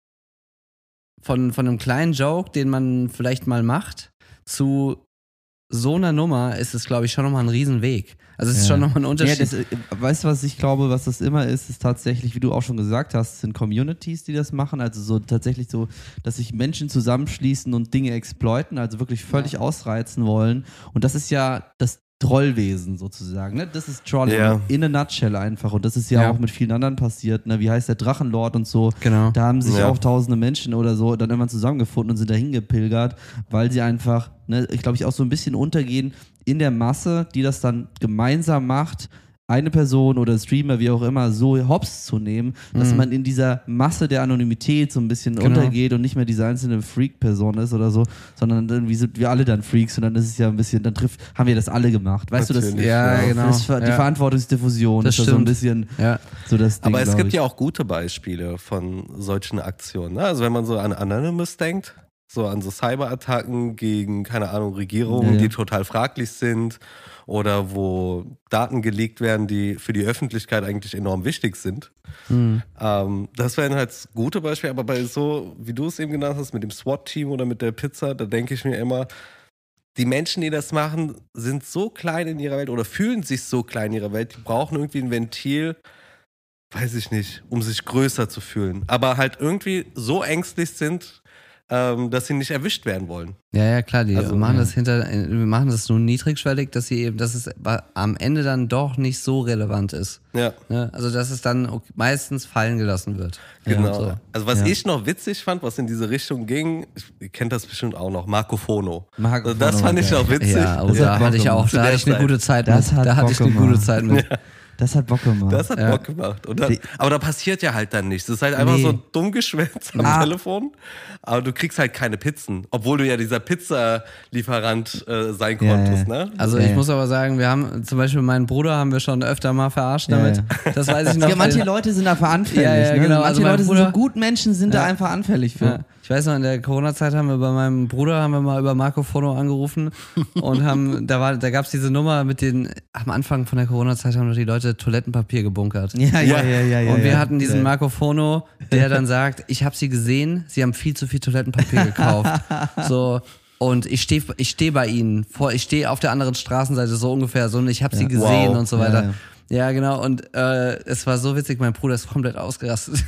von von einem kleinen Joke, den man vielleicht mal macht, zu so einer Nummer ist es, glaube ich, schon nochmal ein Riesenweg. Also es ist Ja. schon nochmal ein Unterschied. Ja, das, äh, weißt du, was ich glaube, was das immer ist, ist tatsächlich, wie du auch schon gesagt hast, es sind Communities, die das machen, also so tatsächlich so, dass sich Menschen zusammenschließen und Dinge exploiten, also wirklich völlig ausreizen wollen. Und das ist ja das Trollwesen sozusagen, ne? Das ist Trolling Ja. in a nutshell einfach. Und das ist ja, Ja. auch mit vielen anderen passiert, ne? Wie heißt der Drachenlord und so. Genau. Da haben sich Ja. auch tausende Menschen oder so dann irgendwann zusammengefunden und sind dahin gepilgert, weil sie einfach, ne, ich glaube, ich auch so ein bisschen untergehen in der Masse, die das dann gemeinsam macht, eine Person oder Streamer, wie auch immer, so hops zu nehmen, dass Mhm. man in dieser Masse der Anonymität so ein bisschen Genau. untergeht und nicht mehr diese einzelne Freak-Person ist oder so, sondern irgendwie sind wir alle dann Freaks und dann ist es ja ein bisschen, dann trifft, haben wir das alle gemacht. Weißt Natürlich, du, das, ja, ja. genau. das, die ja. Verantwortungsdiffusion Das ist da so ein stimmt. bisschen Ja. so das Ding, Aber es glaub gibt ich. ja auch gute Beispiele von solchen Aktionen. Ne? Also wenn man so an Anonymous denkt, so an so Cyberattacken gegen, keine Ahnung, Regierungen, Ja, ja. die total fraglich sind oder wo Daten geleakt werden, die für die Öffentlichkeit eigentlich enorm wichtig sind. Mhm. Ähm, das wären halt gute Beispiele, aber bei so, wie du es eben genannt hast, mit dem SWAT-Team oder mit der Pizza, da denke ich mir immer, die Menschen, die das machen, sind so klein in ihrer Welt oder fühlen sich so klein in ihrer Welt, die brauchen irgendwie ein Ventil, weiß ich nicht, um sich größer zu fühlen. Aber halt irgendwie so ängstlich sind, ähm, dass sie nicht erwischt werden wollen. Ja, ja, klar, die Also, machen ja. das hinter, wir machen das nur niedrigschwellig, dass sie eben, dass es am Ende dann doch nicht so relevant ist. Ja, Ne? Also dass es dann okay, meistens fallen gelassen wird. genau. so. Also was Ja. ich noch witzig fand, was in diese Richtung ging, ich, ihr kennt das bestimmt auch noch, Marco Fono. Marco Also das Fono fand war ich geil. auch witzig. Ja, oh, Das da hat hatte ich Bock auch, gemacht. da Zu hatte der ich eine Zeit. gute Zeit Das mit. hat Da hatte Bock ich eine gemacht. gute Zeit mit. Das hat Bock gemacht. Das hat Ja. Bock gemacht. Und dann, aber da passiert ja halt dann nichts. Das ist halt einfach Nee. so ein Dummgeschwätz am Ah. Telefon. Aber du kriegst halt keine Pizzen. Obwohl du ja dieser Pizzalieferant äh, sein Ja, konntest, ja. ne? Also Ja, ich ja. muss aber sagen, wir haben zum Beispiel meinen Bruder haben wir schon öfter mal verarscht damit. Ja, Das weiß ich noch. Ja, manche Leute sind dafür anfällig. Ja, ja, ne? genau. Manche Also mein Leute sind Bruder- so gut Menschen, sind da Ja. einfach anfällig für. Ja. Ich weiß noch, in der Corona-Zeit haben wir bei meinem Bruder haben wir mal über Marco Fono angerufen und haben, da war, da gab es diese Nummer mit den, am Anfang von der Corona-Zeit haben doch die Leute Toilettenpapier gebunkert. Ja, ja, ja, ja, ja. Und wir ja. hatten diesen ja. Marco Fono, der dann sagt, ich habe sie gesehen, sie haben viel zu viel Toilettenpapier gekauft. So, und ich stehe ich steh bei ihnen, vor, ich stehe auf der anderen Straßenseite so ungefähr so und ich habe sie gesehen Wow. und so weiter. Ja, ja. Ja, genau, und äh, es war so witzig, mein Bruder ist komplett ausgerastet.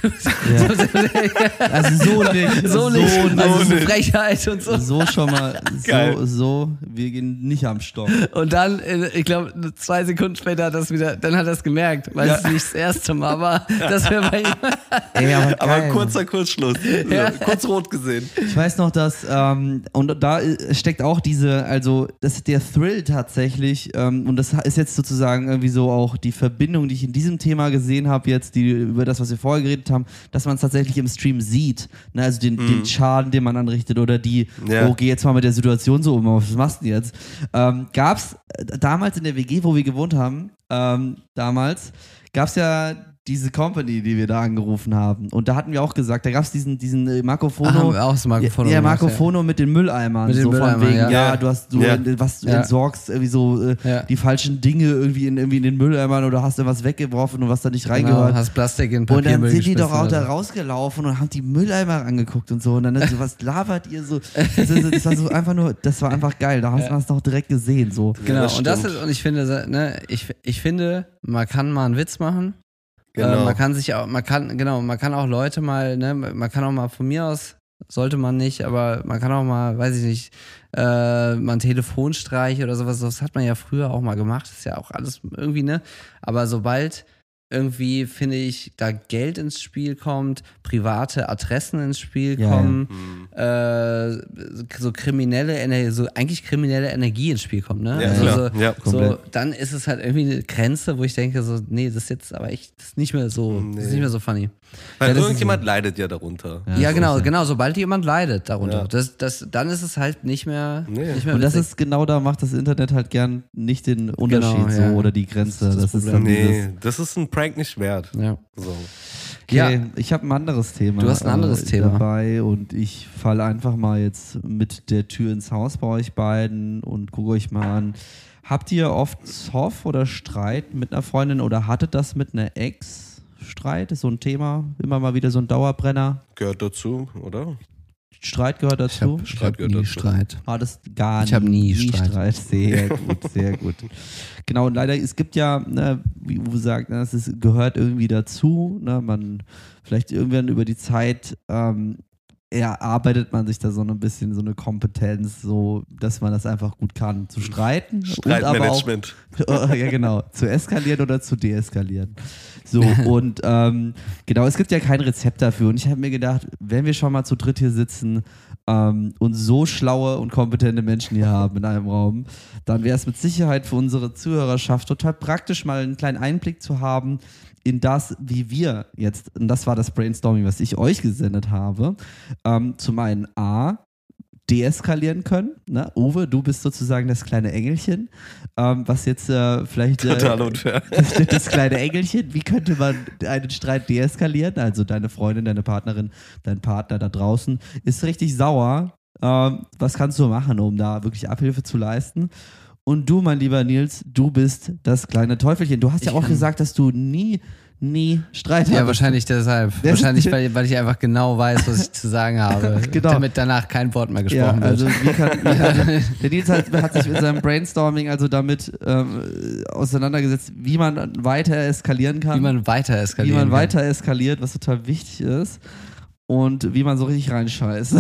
Also so nicht. so nicht, So, also so, so nicht. Frechheit und so. so schon mal. Geil. So, so. Wir gehen nicht am Stock. Und dann, äh, ich glaube, zwei Sekunden später hat das wieder, dann hat er es gemerkt, weil Ja. es nicht das erste Mal war, dass wir bei ihm. Ey, aber Aber geil. kurzer Kurzschluss. Ja. So, kurz rot gesehen. Ich weiß noch, dass, ähm, und da steckt auch diese, also das ist der Thrill tatsächlich, ähm, und das ist jetzt sozusagen irgendwie so auch die Verbindung, die ich in diesem Thema gesehen habe, jetzt die, über das, was wir vorher geredet haben, dass man es tatsächlich im Stream sieht. Ne? Also den, den Schaden, den man anrichtet oder die, Ja. oh, geh jetzt mal mit der Situation so um, was machst du denn jetzt? Ähm, gab's äh, damals in der W G, wo wir gewohnt haben, ähm, damals, gab's ja diese Company, die wir da angerufen haben. Und da hatten wir auch gesagt, da gab es diesen, diesen äh, Marco Ah, Fono. haben wir auch so Marco Fono Ja, ja, gemacht, Marco ja. Fono mit den Mülleimern. Mit den so von Mülleimern, wegen, ja. ja, Ja. du hast, du, Ja. was du Ja. entsorgst, irgendwie so äh, Ja. die falschen Dinge irgendwie in, irgendwie in den Mülleimern oder hast du was weggeworfen und was da nicht Genau, reingehört. hast Plastik in Und dann Papiermüll sind die doch auch geschmissen da oder so. rausgelaufen und haben die Mülleimer angeguckt und so. Und dann so, was labert ihr so? Das, ist, das war so einfach nur, das war einfach geil. Da hast du es doch direkt gesehen. So. Genau, das und das stimmt. ist, und ich finde, ne, ich, ich finde, man kann mal einen Witz machen. Genau. Äh, man kann sich auch, man kann, genau, man kann auch Leute mal, ne, man kann auch mal von mir aus, sollte man nicht, aber man kann auch mal, weiß ich nicht, äh, mal einen Telefonstreich oder sowas, das hat man ja früher auch mal gemacht, ist ja auch alles irgendwie, ne, aber sobald irgendwie, finde ich, da Geld ins Spiel kommt, private Adressen ins Spiel Ja, kommen, Mhm. äh, so kriminelle Energie, so eigentlich kriminelle Energie ins Spiel kommt, ne? Ja, also klar. so, Ja, so, komplett. dann ist es halt irgendwie eine Grenze, wo ich denke, so, nee, das ist jetzt aber echt, das ist nicht mehr so, das ist Nee. nicht mehr so funny. Weil Ja, das ist irgendjemand leidet ja darunter. Ja, Ja, so genau, ist es. genau, sobald jemand leidet darunter, Ja. das, das, dann ist es halt nicht mehr, Nee. nicht mehr Und das witzig. ist genau da, macht das Internet halt gern nicht den Unterschied Genau, so ja. oder die Grenze. Das ist Das das ist, dann Problem. dieses, Nee, das ist ein Prank nicht wert. ja. So. okay, Ja. ich habe ein anderes Thema. Du hast ein anderes äh, Thema. dabei und ich falle einfach mal jetzt mit der Tür ins Haus bei euch beiden und gucke euch mal an. Habt ihr oft Zoff oder Streit mit einer Freundin oder hattet das mit einer Ex? Streit ist so ein Thema, immer mal wieder so ein Dauerbrenner. Gehört dazu, oder? Streit gehört Ich dazu. habe Streit hab gehört nie dazu. Streit. Ah, das gar Ich hab nie Streit. Sehr gut, sehr gut. Genau, und leider, es gibt ja, ne, wie Uwe sagt, ne, es ist, gehört irgendwie dazu. Ne, man, vielleicht irgendwann über die Zeit ähm, erarbeitet man sich da so ein bisschen so eine Kompetenz, so, dass man das einfach gut kann, zu streiten. Und aber auch, Streitmanagement. ja, genau. Zu eskalieren oder zu deeskalieren. So, und ähm, genau, es gibt ja kein Rezept dafür. Und ich habe mir gedacht, wenn wir schon mal zu dritt hier sitzen ähm, und so schlaue und kompetente Menschen hier haben in einem Raum, dann wäre es mit Sicherheit für unsere Zuhörerschaft total praktisch, mal einen kleinen Einblick zu haben in das, wie wir jetzt, und das war das Brainstorming, was ich euch gesendet habe, ähm, zum einen A, deeskalieren können. Ne? Uwe, du bist sozusagen das kleine Engelchen, ähm, was jetzt äh, vielleicht... Äh, Total unfair. das kleine Engelchen, wie könnte man einen Streit deeskalieren? Also deine Freundin, deine Partnerin, dein Partner da draußen ist richtig sauer. Ähm, was kannst du machen, um da wirklich Abhilfe zu leisten? Und du, mein lieber Nils, du bist das kleine Teufelchen. Du hast ja Ich auch kann- gesagt, dass du nie, nie Streit Ja, hattest. wahrscheinlich deshalb. Das- Wahrscheinlich, weil, weil ich einfach genau weiß, was ich zu sagen habe. Genau. Damit danach kein Wort mehr Ja, gesprochen also wird. wie kann, wie kann, der Nils hat, hat sich mit seinem Brainstorming also damit ähm, auseinandergesetzt, wie man weiter eskalieren kann. Wie man weiter wie eskalieren man kann. weiter eskaliert, was total wichtig ist. Und wie man so richtig reinscheißt.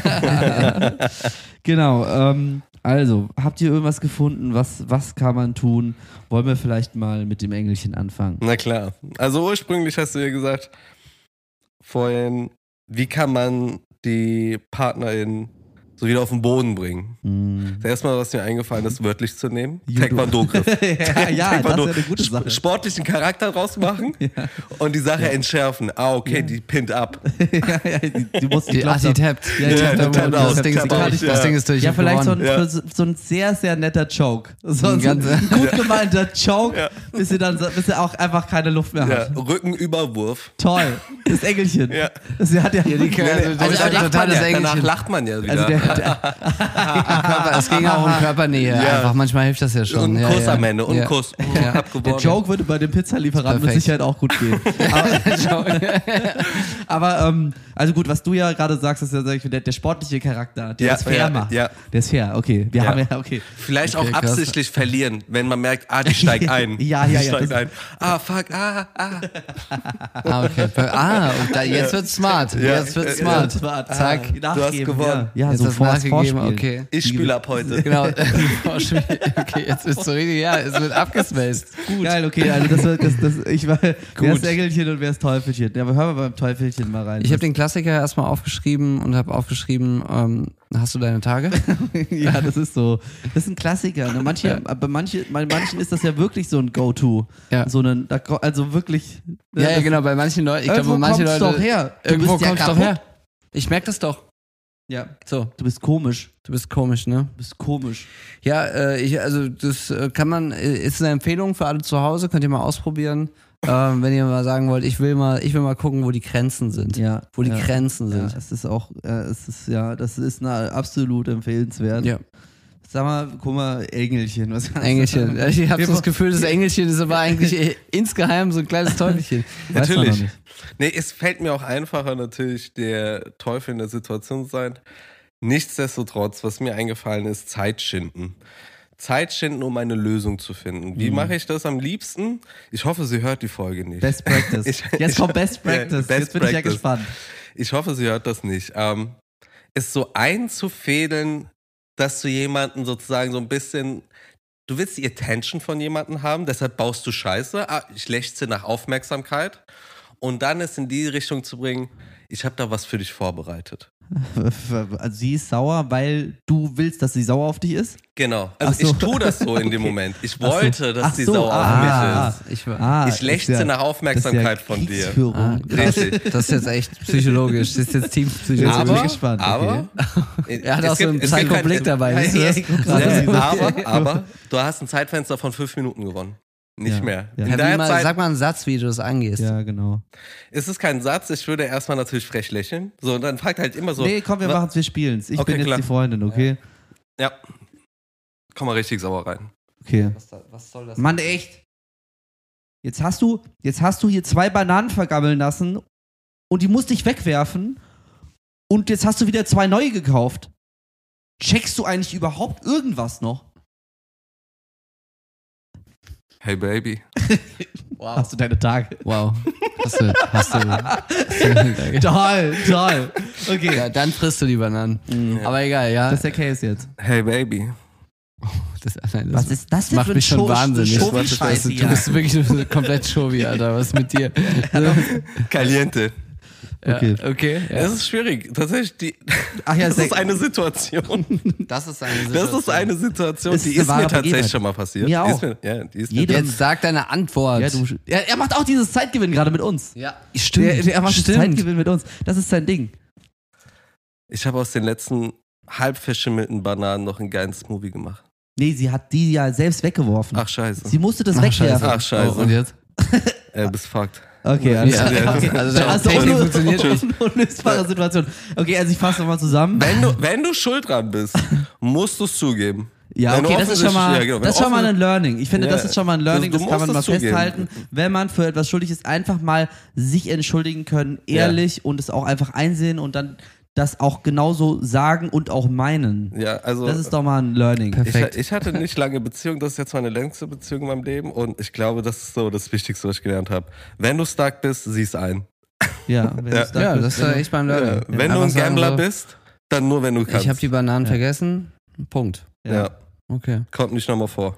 Genau. Ähm, also, habt ihr irgendwas gefunden? Was, was kann man tun? Wollen wir vielleicht mal mit dem Engelchen anfangen? Na klar. Also ursprünglich hast du ja gesagt, vorhin, wie kann man die Partnerin so wieder auf den Boden bringen. Mm. Das erste Mal, was mir eingefallen ist, wörtlich zu nehmen. Judo. Taekwondo-Griff. ja, ja Taekwondo. das ist ja eine gute Sache. Sportlichen Charakter draus machen ja. und die Sache ja. entschärfen. Ah, okay, Ja. die pinnt ab. ja, ja, die, die mussten Die, ach, die tappt. Ja, Die die tappt tappt am Boden. aus, das, Ding ist tappt durch. aus, das ja. Ding ist durch. Ja, vielleicht so ein, Ja. so, so ein sehr, sehr netter Joke. So ein, Ganz- so ein gut gemeinter Joke, Ja. bis sie dann bis sie auch einfach keine Luft mehr Ja. hat. Rückenüberwurf. Toll. Das Engelchen. Ja. Sie hat ja, Ja, die Nee, nee, Also, das aber ist danach ein lacht man totales ja, danach Engelchen. lacht man ja wieder. also der, der, Körper, es ging auch um Körpernähe. Ja. Einfach manchmal hilft das ja schon. Und ein ja, Kuss ja. am Ende und ja. ein Kuss. Ja. Hab der gewonnen. Joke würde bei dem Pizzalieferanten mit Perfekt. Sicherheit auch gut gehen. Aber, aber ähm, also gut, was du ja gerade sagst, ist ja sag ich, der, der sportliche Charakter, der Ja, ist fair ja, macht. ja. Der ist fair, okay. Wir Ja. haben ja, okay. Vielleicht Okay, auch krass. absichtlich verlieren, wenn man merkt, ah, die steigt ein. Ja, ja, die ja, Steigt das- ein. Ah, fuck, ah, ah. Ah, okay. Ah, und da, jetzt wird's smart. Ja. Jetzt wird's Ja. smart. Zack, Zack. Du hast gewonnen. Ja, ja Jetzt so hast du vor, nachgegeben, vorspielen. okay. Ich spiele ab heute. Genau. Okay, jetzt bist du richtig, ja, es wird abgespaced. Gut. Geil, okay, also das, wird- das, das ich war, wer ist Engelchen und wer ist Teufelchen? Ja, aber hören wir beim Teufelchen mal rein. Ich habe den Klassiker erstmal aufgeschrieben und habe aufgeschrieben, ähm, hast du deine Tage? ja, das ist so, das ist ein Klassiker. Ne? Manche, bei, manche, bei manchen ist das ja wirklich so ein Go-To. Ja. So ein, da ko- also wirklich. ne, Ja, ja, das- genau, bei manchen Leuten, ich Irgendwo glaube, manche kommt's Leute. doch her. Du Irgendwo bist ja kommst doch kaputt. her. Ich merke das doch. Ja, So, du bist komisch. du bist komisch, ne? Du bist komisch. Ja, äh, ich, also das äh, kann man, äh, ist eine Empfehlung für alle zu Hause, könnt ihr mal ausprobieren. Ähm, wenn ihr mal sagen wollt, ich will mal, ich will mal gucken, wo die Grenzen sind. Ja. Wo die ja, Grenzen Ja, sind. es ist auch, äh, es ist, ja, das ist eine, absolut empfehlenswert. Ja. Sag mal, guck mal, Engelchen. Was kannst du Engelchen. sagen? Ich habe Wir- so das Gefühl, das Engelchen ist aber eigentlich eh insgeheim so ein kleines Teufelchen. Weiß man noch Natürlich. nicht. Nee, es fällt mir auch einfacher, natürlich der Teufel in der Situation zu sein. Nichtsdestotrotz, was mir eingefallen ist, Zeit schinden. Zeit schinden, um eine Lösung zu finden. Wie mache ich das am liebsten? Ich hoffe, sie hört die Folge nicht. Best Practice. Ich- Jetzt ich- kommt Best Ja, Practice. Best Jetzt bin ich ja Practice. gespannt. Ich hoffe, sie hört das nicht. Ähm, es so einzufädeln, dass du jemanden sozusagen so ein bisschen, du willst die Attention von jemandem haben, deshalb baust du Scheiße. Ah, ich lechze nach Aufmerksamkeit. Und dann es in die Richtung zu bringen, ich habe da was für dich vorbereitet. Also sie ist sauer, weil du willst, dass sie sauer auf dich ist? Genau. Also Ach so. ich tue das so in dem Okay. Moment. Ich Ach so. wollte, dass Ach sie so. sauer Ah. auf mich ist. Ich, war, Ah, Ich ist lechze ja- nach Aufmerksamkeit das ist ja von dir. Kriegsführung. ah, krass. Richtig. Das ist jetzt echt psychologisch. Das ist jetzt Teampsychologie. Jetzt bin ich Aber, gespannt, aber Er hat es auch so einen gibt- es gibt kein- Psycho-Blick dabei. Ja, weißt du ja, das? ich guck gerade, Ja, was sie sagt. aber, aber du hast ein Zeitfenster von fünf Minuten gewonnen. Nicht Ja, mehr. ja. In Ja, der wie mal, Zeit sag mal einen Satz, wie du das angehst. Ja, genau. ist es kein Satz. Ich würde erstmal natürlich frech lächeln. So, und dann fragt halt immer so. Nee, komm, wir wa- machen's, wir spielen's. Ich Okay, bin jetzt klar. die Freundin, okay? Ja. Komm mal richtig sauer rein. Okay. Was, da- was soll das? Mann, echt. Jetzt hast du, jetzt hast du hier zwei Bananen vergammeln lassen und die musste ich wegwerfen und jetzt hast du wieder zwei neue gekauft. Checkst du eigentlich überhaupt irgendwas noch? Hey Baby. Wow. Hast du deine Tage? Wow. Hast du, hast du, hast du Toll, toll. Okay. ja, dann frisst du die Bananen. Aber egal, ja. Das ist der Case jetzt. Hey Baby. Das, nein, das Was ist das denn macht für ein mich schon Show- wahnsinnig. Show-Scheiße du hier? bist wirklich nur komplett Showy, Alter. Was ist mit dir? Caliente. Okay. Ja, okay. Ja. Es ist schwierig. Tatsächlich, die, Ach ja, das sehr- ist eine Situation. Das ist eine Das ist eine Situation, Es die ist eine ist wahre mir tatsächlich Begebenheit. schon mal passiert. Mir Die ist auch. mir, ja, die ist Jeder- mir, Jetzt sag deine Antwort. Ja, du, er, er macht auch dieses Zeitgewinn gerade mit uns. ja, Der, der, er macht das Stimmt. Zeitgewinn mit uns. Das ist sein Ding. ich habe aus den letzten halb verschimmelten Bananen noch einen geilen Smoothie gemacht. Nee, sie hat die ja selbst weggeworfen. Ach, scheiße. Sie musste das Ach, wegwerfen. Ach, scheiße. Oh, und jetzt? Er bist fucked. Okay, alles Ja, klar. ja, Okay. also deine Also Technik un- funktioniert nicht. un- unlösbare Situation. Okay, also ich fasse nochmal zusammen. Wenn du, wenn du schuld dran bist, musst du es zugeben. Ja, Wenn du okay, das ist schon mal, offensichtlich- ja, genau, wenn das ist du schon mal offen- ein Learning. Ich finde, Ja, das ist schon mal ein Learning, du das kann man musst mal es zugeben. festhalten. Wenn man für etwas schuldig ist, einfach mal sich entschuldigen können, ehrlich und es auch einfach einsehen und dann das auch genauso sagen und auch meinen. Ja, also Das ist doch mal ein Learning. Perfekt. ich, ich hatte nicht lange Beziehung, das ist jetzt meine längste Beziehung in meinem Leben und ich glaube, das ist so das Wichtigste, was ich gelernt habe. Wenn du stuck bist, sieh's ein. Ja, wenn Ja. es da Ja, bist, das ist wenn ja du- echt beim Ja. Learning. Wenn du Einfach ein sagen Gambler so, bist, dann nur, wenn du kannst. Ich habe die Bananen Ja. vergessen. Punkt. ja. Okay. Kommt nicht nochmal vor.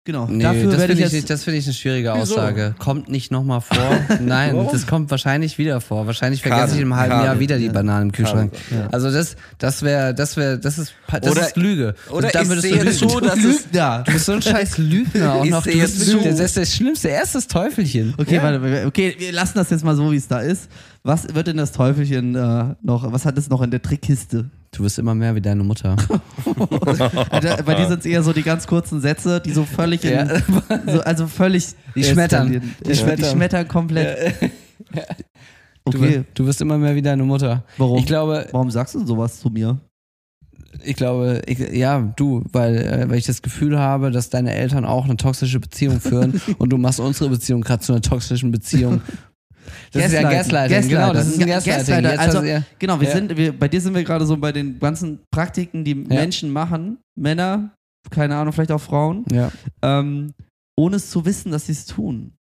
Genau. Nee, Dafür das werde finde ich ich, jetzt. nicht- das finde ich eine schwierige Wieso? Aussage. Kommt nicht nochmal vor. Nein, Warum? das kommt wahrscheinlich wieder vor. Wahrscheinlich vergesse Kann, ich in einem halben kann. Jahr wieder die Ja. Bananen im Kühlschrank. Kann. Also das, das wäre, das wäre, das ist, das Oder- ist Lüge. oder Und dann ich würdest sehe du lügen. zu, dass es- Lügner. Du bist so ein scheiß Lügner auch Ich noch. Du sehe bist zu. das ist das Schlimmste. Erstes Teufelchen. Okay, Ja. warte, okay, wir lassen das jetzt mal so, wie es da ist. Was wird denn das Teufelchen äh, noch, was hat es noch in der Trickkiste? Du wirst immer mehr wie deine Mutter. Also, bei dir sind es eher so die ganz kurzen Sätze, die so völlig in, Ja. so, also völlig Die schmettern. eskalieren. Die schmettern. Die schmettern komplett. Du, Okay, wirst- du wirst immer mehr wie deine Mutter. warum? Ich glaube, Warum sagst du sowas zu mir? ich glaube, ich, ja, du, weil, äh, weil ich das Gefühl habe, dass deine Eltern auch eine toxische Beziehung führen und du machst unsere Beziehung gerade zu einer toxischen Beziehung. Das ist ja Gaslighting, genau, das ist ein Ga- Gaslighting. Jetzt Also, hast du ja- genau, wir Ja. sind, wir, bei dir sind wir gerade so bei den ganzen Praktiken, die Menschen machen, Männer, keine Ahnung, vielleicht auch Frauen, ja. ähm, ohne es zu wissen, dass sie es tun.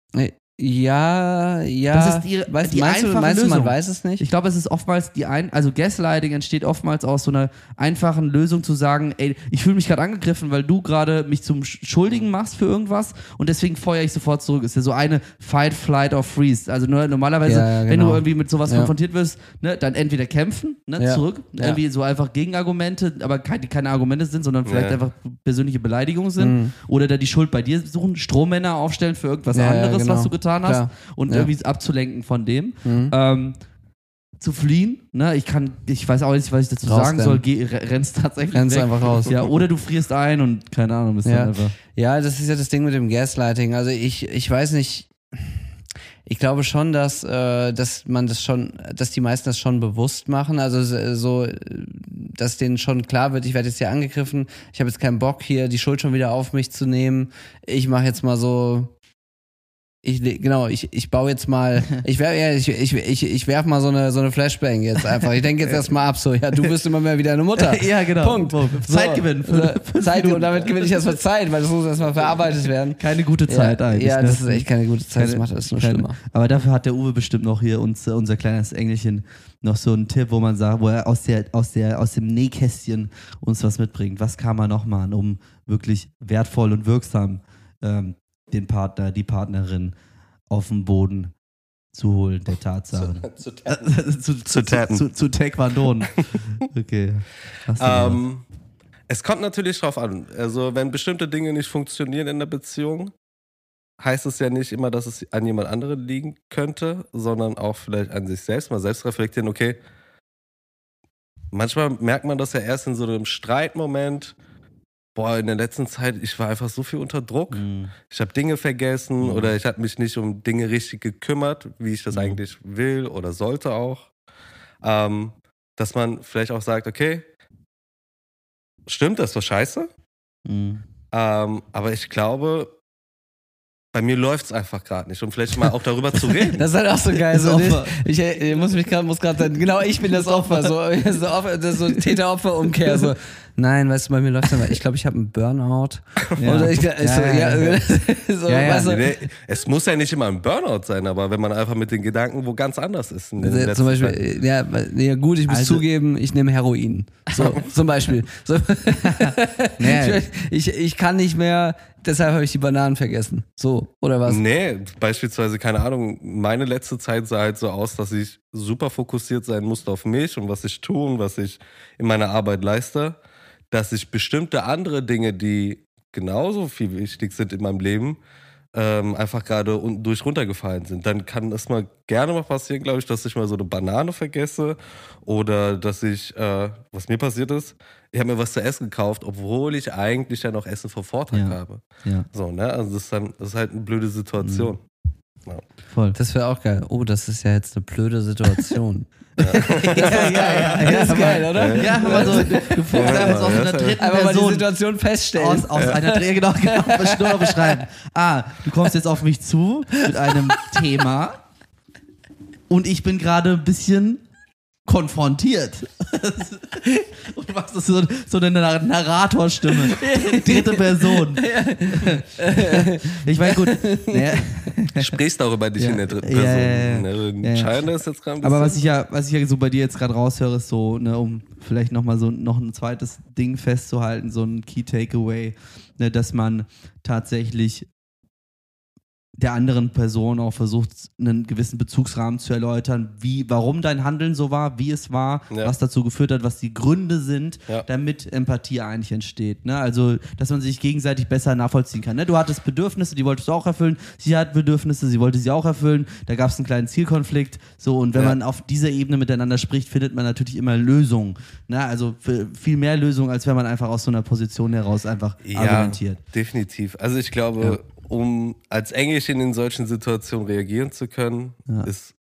Ja, ja. Das ist die- weißt, die meinst du, einfache meinst du, man Lösung. weiß es nicht? Ich glaube, es ist oftmals die ein, also Gaslighting entsteht oftmals aus so einer einfachen Lösung zu sagen, ey, ich fühle mich gerade angegriffen, weil du gerade mich zum Sch- Schuldigen machst für irgendwas und deswegen feuere ich sofort zurück. Ist ja so eine Fight, Flight or Freeze. Also nur, normalerweise, Ja, ja, wenn du genau. irgendwie mit sowas Ja. konfrontiert wirst, ne, dann entweder kämpfen, ne, Ja. zurück, Ja. irgendwie so einfach Gegenargumente, aber keine, die keine Argumente sind, sondern vielleicht Ja. einfach persönliche Beleidigungen sind Mhm. oder da die Schuld bei dir suchen, Strohmänner aufstellen für irgendwas Ja, ja, anderes, genau. was du getan hast Klar. und Ja. irgendwie abzulenken von dem. Mhm. Ähm, zu fliehen, ne? Ich kann, ich weiß auch nicht, was ich dazu sagen Rausrennen. soll. Geh, re- rennst tatsächlich Rennst weg. einfach raus. Ja, oder du frierst ein und keine Ahnung, bist Ja. dann einfach. Ja, das ist ja das Ding mit dem Gaslighting. Also ich, ich weiß nicht, ich glaube schon, dass, äh, dass man das schon, dass die meisten das schon bewusst machen. Also so, dass denen schon klar wird, ich werde jetzt hier angegriffen, ich habe jetzt keinen Bock hier die Schuld schon wieder auf mich zu nehmen. Ich mache jetzt mal so. Ich, genau, ich, ich baue jetzt mal, ich werf, ja, ich, ich, ich, ich werf mal so eine, so eine Flashbang jetzt einfach. Ich denke jetzt erstmal ab, so, ja, du wirst immer mehr wie deine Mutter. Ja, genau. Punkt. So. Zeit gewinnen. So, Zeit, und damit gewinne ich erstmal Zeit, weil das muss erstmal verarbeitet werden. Keine gute Zeit ja, eigentlich. Ja, ne? das ist echt keine gute Zeit, das Keine- macht alles nur keine- schlimmer. Aber dafür hat der Uwe bestimmt noch hier uns, äh, unser kleines Engelchen, noch so einen Tipp, wo man sagt, wo er aus der, aus der, aus dem Nähkästchen uns was mitbringt. Was kann man noch machen, um wirklich wertvoll und wirksam ähm, den Partner, die Partnerin auf den Boden zu holen, der Tatsachen. Zu, zu, Zu taten. Zu, zu Taekwondo. Okay. Hast du noch was? Ähm, es kommt natürlich drauf an. Also, wenn bestimmte Dinge nicht funktionieren in der Beziehung, heißt es ja nicht immer, dass es an jemand anderen liegen könnte, sondern auch vielleicht an sich selbst. Mal selbst reflektieren, okay, manchmal merkt man das ja erst in so einem Streitmoment. Boah, in der letzten Zeit, ich war einfach so viel unter Druck. Mhm. Ich habe Dinge vergessen oder ich habe mich nicht um Dinge richtig gekümmert, wie ich das Mhm. eigentlich will oder sollte auch. Ähm, dass man vielleicht auch sagt, okay, stimmt, das war scheiße. Mhm. Ähm, aber ich glaube, bei mir läuft es einfach gerade nicht. Und vielleicht mal auch darüber zu reden. Das ist halt auch so geil. Das So, Opfer. ich, ich muss mich gerade, muss gerade, genau, ich bin das Opfer. So, so, Opfer, das ist so Täter-Opfer-Umkehr. So, nein, weißt du, bei mir läuft es einfach. Ich glaube, ich habe einen Burnout. Ja. Oder ich, ich Ja, so, ja, ja, ja. so, Ja, ja. weißt du, Nee, es muss ja nicht immer ein Burnout sein, aber wenn man einfach mit den Gedanken wo ganz anders ist. In den Also, letzten zum Beispiel, Zeiten. äh, ja, ja gut, ich muss Also- zugeben, ich nehme Heroin. So, zum Beispiel. So. Nee. ich, ich kann nicht mehr, deshalb habe ich die Bananen vergessen. So, oder was? Nee, beispielsweise, keine Ahnung, meine letzte Zeit sah halt so aus, dass ich super fokussiert sein musste auf mich und was ich tue und was ich in meiner Arbeit leiste, dass ich bestimmte andere Dinge, die genauso viel wichtig sind in meinem Leben, ähm, einfach gerade un- durch runtergefallen sind. Dann kann es mal gerne mal passieren, glaube ich, dass ich mal so eine Banane vergesse oder dass ich, äh, was mir passiert ist, ich habe mir was zu essen gekauft, obwohl ich eigentlich ja noch Essen vor Vortag Ja. habe. Ja, So, ne? Also das ist dann, das ist halt eine blöde Situation. voll. Das wäre auch geil. Oh, das ist ja jetzt eine blöde Situation. ja, ja, ja, Das ist geil, oder? Ja, einfach mal so, du, du fuchst einfach so aus einer dritten Einfach mal die Person. Situation feststellen. Aus, aus einer Dreh, genau, genau, nur beschreiben. Ah, du kommst jetzt auf mich zu mit einem Thema und ich bin gerade ein bisschen konfrontiert. Und machst das so, so eine Narratorstimme. Dritte Person. Ich meine, gut. Naja. Sprichst auch über dich Ja. in der dritten Ja, Person. ja, ja. Ne, Ja, ja. Scheint das jetzt gerade ein Aber was bisschen- ich ja, was ich ja so bei dir jetzt gerade raushöre, ist so, ne, um vielleicht nochmal so noch ein zweites Ding festzuhalten, so ein Key Takeaway, ne, dass man tatsächlich der anderen Person auch versucht, einen gewissen Bezugsrahmen zu erläutern, wie, warum dein Handeln so war, wie es war, Ja. was dazu geführt hat, was die Gründe sind, Ja. damit Empathie eigentlich entsteht. Ne? Also, dass man sich gegenseitig besser nachvollziehen kann. Ne? Du hattest Bedürfnisse, die wolltest du auch erfüllen. Sie hat Bedürfnisse, sie wollte sie auch erfüllen. Da gab es einen kleinen Zielkonflikt. So, und wenn Ja. man auf dieser Ebene miteinander spricht, findet man natürlich immer Lösungen. Ne? Also für viel mehr Lösungen, als wenn man einfach aus so einer Position heraus einfach Ja, argumentiert. definitiv. Also ich glaube, um als Engläschin in solchen Situationen reagieren zu können, Ja. ist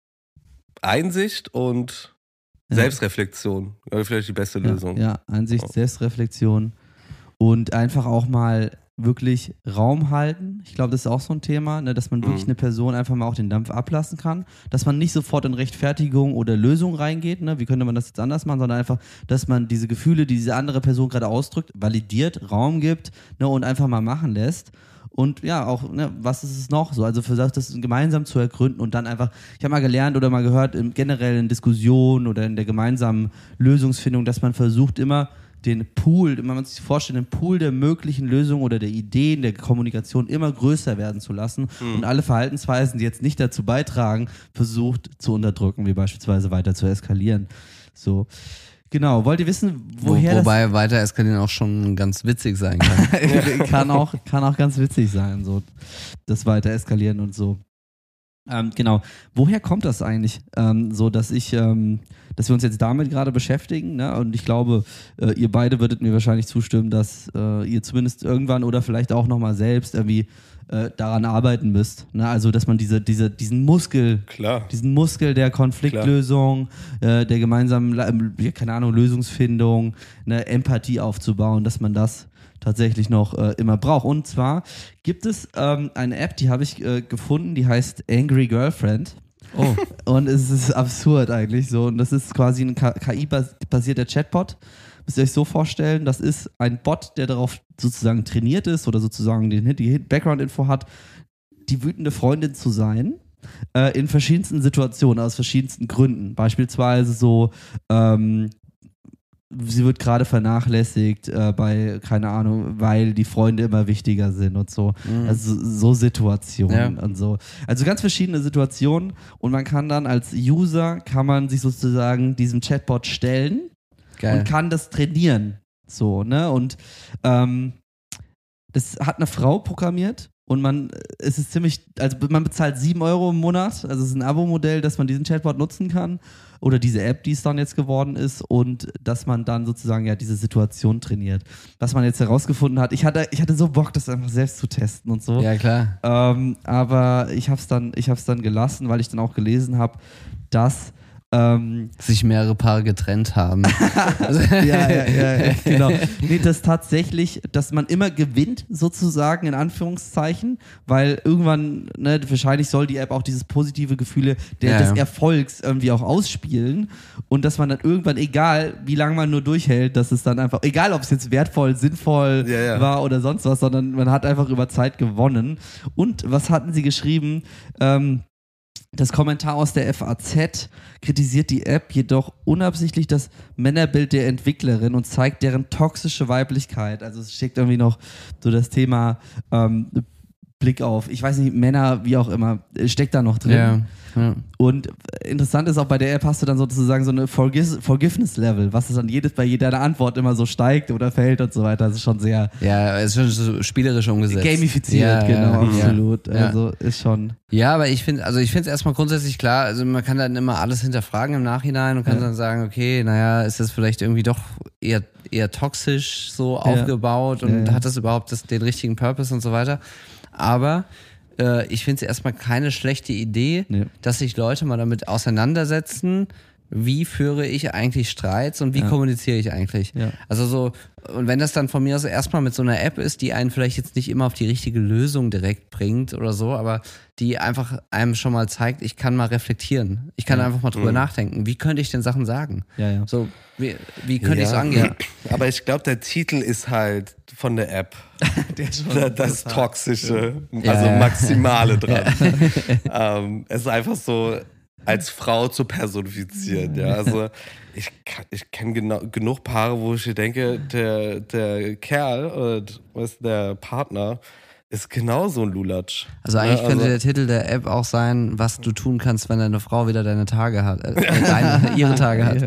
Einsicht und Ja. Selbstreflexion oder vielleicht die beste Lösung. Ja, ja, Einsicht, Ja. Selbstreflexion und einfach auch mal wirklich Raum halten. Ich glaube, das ist auch so ein Thema, ne, dass man wirklich Mhm. eine Person einfach mal auch den Dampf ablassen kann, dass man nicht sofort in Rechtfertigung oder Lösung reingeht, ne, wie könnte man das jetzt anders machen, sondern einfach, dass man diese Gefühle, die diese andere Person gerade ausdrückt, validiert, Raum gibt, ne, und einfach mal machen lässt. Und ja, auch, ne, was ist es noch so? Also versucht das gemeinsam zu ergründen und dann einfach, ich habe mal gelernt oder mal gehört, im, generell in Diskussionen oder in der gemeinsamen Lösungsfindung, dass man versucht immer den Pool, wenn man sich vorstellt, den Pool der möglichen Lösungen oder der Ideen, der Kommunikation immer größer werden zu lassen und alle Verhaltensweisen, die jetzt nicht dazu beitragen, versucht zu unterdrücken, wie beispielsweise weiter zu eskalieren. So. Genau, wollt ihr wissen, woher Wo, wobei weiter eskalieren auch schon ganz witzig sein kann. das kann auch, kann auch ganz witzig sein, so das weiter eskalieren und so. Ähm, genau, woher kommt das eigentlich, ähm, so dass ich, ähm, dass wir uns jetzt damit gerade beschäftigen, ne? Und ich glaube, äh, ihr beide würdet mir wahrscheinlich zustimmen, dass äh, ihr zumindest irgendwann oder vielleicht auch nochmal selbst irgendwie äh, daran arbeiten müsst, ne? Also, dass man diese, diese, diesen Muskel, Klar. diesen Muskel der Konfliktlösung, äh, der gemeinsamen, äh, keine Ahnung, Lösungsfindung, ne, Empathie aufzubauen, dass man das tatsächlich noch äh, immer braucht. Und zwar gibt es ähm, eine App, die habe ich äh, gefunden, die heißt Angry Girlfriend. Oh. Und es ist absurd eigentlich so. Und das ist quasi ein K I-basierter Chatbot. Müsst ihr euch so vorstellen, das ist ein Bot, der darauf sozusagen trainiert ist oder sozusagen den, die Background-Info hat, die wütende Freundin zu sein. Äh, in verschiedensten Situationen, aus verschiedensten Gründen. Beispielsweise so, ähm, sie wird gerade vernachlässigt äh, bei, keine Ahnung, weil die Freunde immer wichtiger sind und so. Mhm. Also so Situationen Ja. und so. Also ganz verschiedene Situationen und man kann dann als User, kann man sich sozusagen diesem Chatbot stellen Geil. und kann das trainieren. So, ne? Und ähm, das hat eine Frau programmiert und man, es ist ziemlich, also man bezahlt sieben Euro im Monat, also es ist ein Abo-Modell, dass man diesen Chatbot nutzen kann oder diese App, die es dann jetzt geworden ist und dass man dann sozusagen ja diese Situation trainiert. Was man jetzt herausgefunden hat, ich hatte, ich hatte so Bock, das einfach selbst zu testen und so. Ja, klar. Ähm, aber ich habe es dann, ich hab's dann gelassen, weil ich dann auch gelesen habe, dass ähm, Sich mehrere Paare getrennt haben. ja, ja, ja, ja, genau. Nee, das tatsächlich, dass man immer gewinnt, sozusagen, in Anführungszeichen, weil irgendwann, ne, wahrscheinlich soll die App auch dieses positive Gefühle der, Ja, des ja. Erfolgs irgendwie auch ausspielen und dass man dann irgendwann, egal wie lange man nur durchhält, dass es dann einfach, egal ob es jetzt wertvoll, sinnvoll Ja, ja. war oder sonst was, sondern man hat einfach über Zeit gewonnen. Und was hatten sie geschrieben? Ähm, Das Kommentar aus der F A Z kritisiert die App jedoch unabsichtlich das Männerbild der Entwicklerin und zeigt deren toxische Weiblichkeit. Also es steckt irgendwie noch so das Thema ähm, Blick auf, ich weiß nicht, Männer, wie auch immer, steckt da noch drin. Ja, ja. Und interessant ist auch, bei der App hast du dann sozusagen so eine Forgive- Forgiveness-Level, was es dann jedes, bei jeder Antwort immer so steigt oder fällt und so weiter. Das ist schon sehr Ja, es ist schon so spielerisch umgesetzt. gamifiziert, ja, genau, ja, absolut. Ja. Also ist schon... Ja, aber ich finde, also ich finde es erstmal grundsätzlich klar, also man kann dann immer alles hinterfragen im Nachhinein und kann Ja. dann sagen, okay, naja, ist das vielleicht irgendwie doch eher, eher toxisch so aufgebaut und Ja, ja. hat das überhaupt das, den richtigen Purpose und so weiter. Aber äh, ich finde es erstmal keine schlechte Idee, Nee. dass sich Leute mal damit auseinandersetzen, wie führe ich eigentlich Streits und wie Ja. kommuniziere ich eigentlich. Ja. Also so, und wenn das dann von mir aus erstmal mit so einer App ist, die einen vielleicht jetzt nicht immer auf die richtige Lösung direkt bringt oder so, aber die einfach einem schon mal zeigt, ich kann mal reflektieren. Ich kann Ja. einfach mal drüber nachdenken. Wie könnte ich denn Sachen sagen? Ja, ja. So, wie, wie könnte ich es Ja. angehen? Aber ich glaube, der Titel ist halt von der App. das das Toxische, Ja. also Maximale dran. ähm, es ist einfach so, als Frau zu personifizieren. Ja, also ich, kann- ich kenne genau, genug Paare, wo ich denke, der, der Kerl oder was der Partner ist genauso ein Lulatsch. Also eigentlich Ja, könnte also- der Titel der App auch sein, was du tun kannst, wenn deine Frau wieder deine Tage hat. Äh, deine, ihre Tage hat.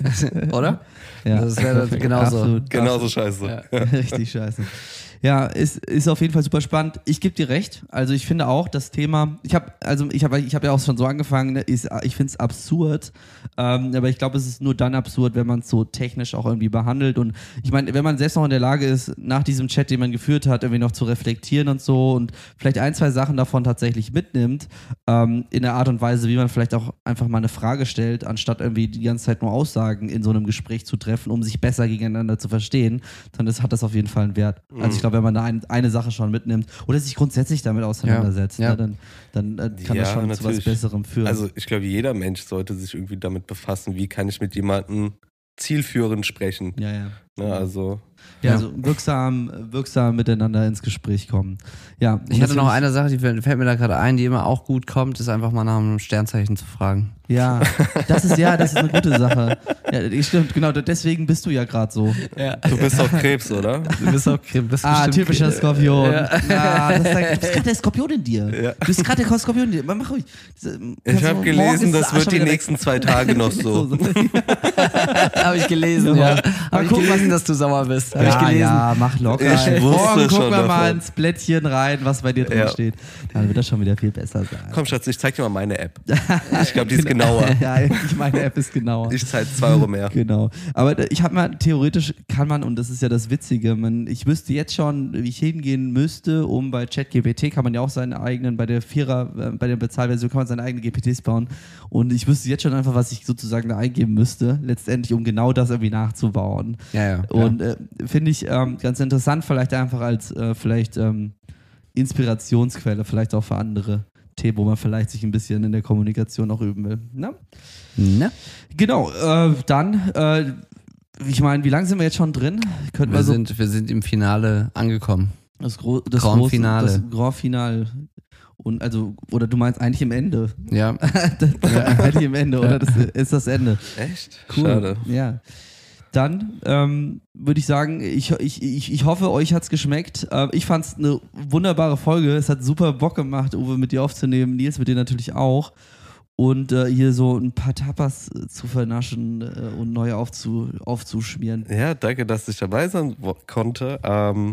Oder? Ja. Das wäre genauso. Absolut. Genauso scheiße. Richtig scheiße. Ja, ist, ist auf jeden Fall super spannend. Ich gebe dir recht. Also ich finde auch das Thema, ich habe also ich habe ich habe ja auch schon so angefangen, ne, ist, ich finde es absurd, ähm, aber ich glaube, es ist nur dann absurd, wenn man es so technisch auch irgendwie behandelt. Und ich meine, wenn man selbst noch in der Lage ist, nach diesem Chat, den man geführt hat, irgendwie noch zu reflektieren und so und vielleicht ein, zwei Sachen davon tatsächlich mitnimmt, ähm, in der Art und Weise, wie man vielleicht auch einfach mal eine Frage stellt, anstatt irgendwie die ganze Zeit nur Aussagen in so einem Gespräch zu treffen, um sich besser gegeneinander zu verstehen, dann ist, hat das auf jeden Fall einen Wert. Also ich glaube, wenn man da ein, eine Sache schon mitnimmt oder sich grundsätzlich damit auseinandersetzt, Ja, ja. ne, dann, dann äh, kann Ja, das schon zu was natürlich. Besserem führen. Also ich glaube, jeder Mensch sollte sich irgendwie damit befassen, wie kann ich mit jemandem zielführend sprechen. ja, ja. Ne, also Ja, Ja. also wirksam, wirksam miteinander ins Gespräch kommen. Ja, und Ich hatte das noch find eine Sache, die fällt fällt mir da gerade ein, die immer auch gut kommt, ist einfach mal nach einem Sternzeichen zu fragen. Ja, das ist ja, das ist eine gute Sache. Ja, ich- stimmt, genau, deswegen bist du ja gerade so. du bist auch Krebs, oder? Du bist auch bist Ah, bestimmt- typischer Skorpion. Ja. Ah, das ist, der- du bist gerade der Skorpion in dir. Ja. Du bist gerade der Skorpion in dir. Mach ruhig. Diese- Ich kannst du- habe morgen gelesen, ist das Arsch wird schon die wieder weg. nächsten zwei Tage noch so. Habe ich gelesen, ja. Habe ich gucken, gelesen, dass du sauer bist. Habe Ja, ich gelesen. ja, mach locker. Ich ey. wusste Morgen gucken schon wir mal davon. ins Blättchen rein, was bei dir drin Ja. steht. Dann wird das schon wieder viel besser sein. Komm, Schatz, ich zeig dir mal meine App. Ich glaube, die ist genauer. Ja, ich meine App ist genauer. Ich zahle zwei Euro mehr. Genau. Aber da- ich habe mal, theoretisch kann man, und das ist ja das Witzige, man, ich wüsste jetzt schon, wie ich hingehen müsste, um bei ChatGPT kann man ja auch seine eigenen, bei der Vierer, äh, bei der Bezahlversion kann man seine eigenen G P Ts bauen. Und ich wüsste jetzt schon einfach, was ich sozusagen da eingeben müsste, letztendlich, um genau das irgendwie nachzubauen. Ja, ja. Und äh, finde ich ähm, ganz interessant, vielleicht einfach als äh, vielleicht ähm, Inspirationsquelle, vielleicht auch für andere Themen, wo man vielleicht sich ein bisschen in der Kommunikation auch üben will. Ne? Ne? Genau, äh, dann, äh, ich meine, wie lange sind wir jetzt schon drin? Könnten wir Wir so sind, wir sind im Finale angekommen. das, Gro das Grand große, Finale. das Grand Finale. Und also, oder du meinst eigentlich im Ende. Ja. Das, ja, eigentlich im Ende, oder? Das ist das Ende. Echt? Cool. Schade. Ja. Dann ähm, würde ich sagen, ich, ich, ich, ich hoffe, euch hat's geschmeckt. Äh, ich fand's eine wunderbare Folge. Es hat super Bock gemacht, Uwe mit dir aufzunehmen. Nils mit dir natürlich auch. Und äh, hier so ein paar Tapas äh, zu vernaschen äh, und neu aufzu, aufzuschmieren. Ja, danke, dass ich dabei sein wo- konnte. Ähm,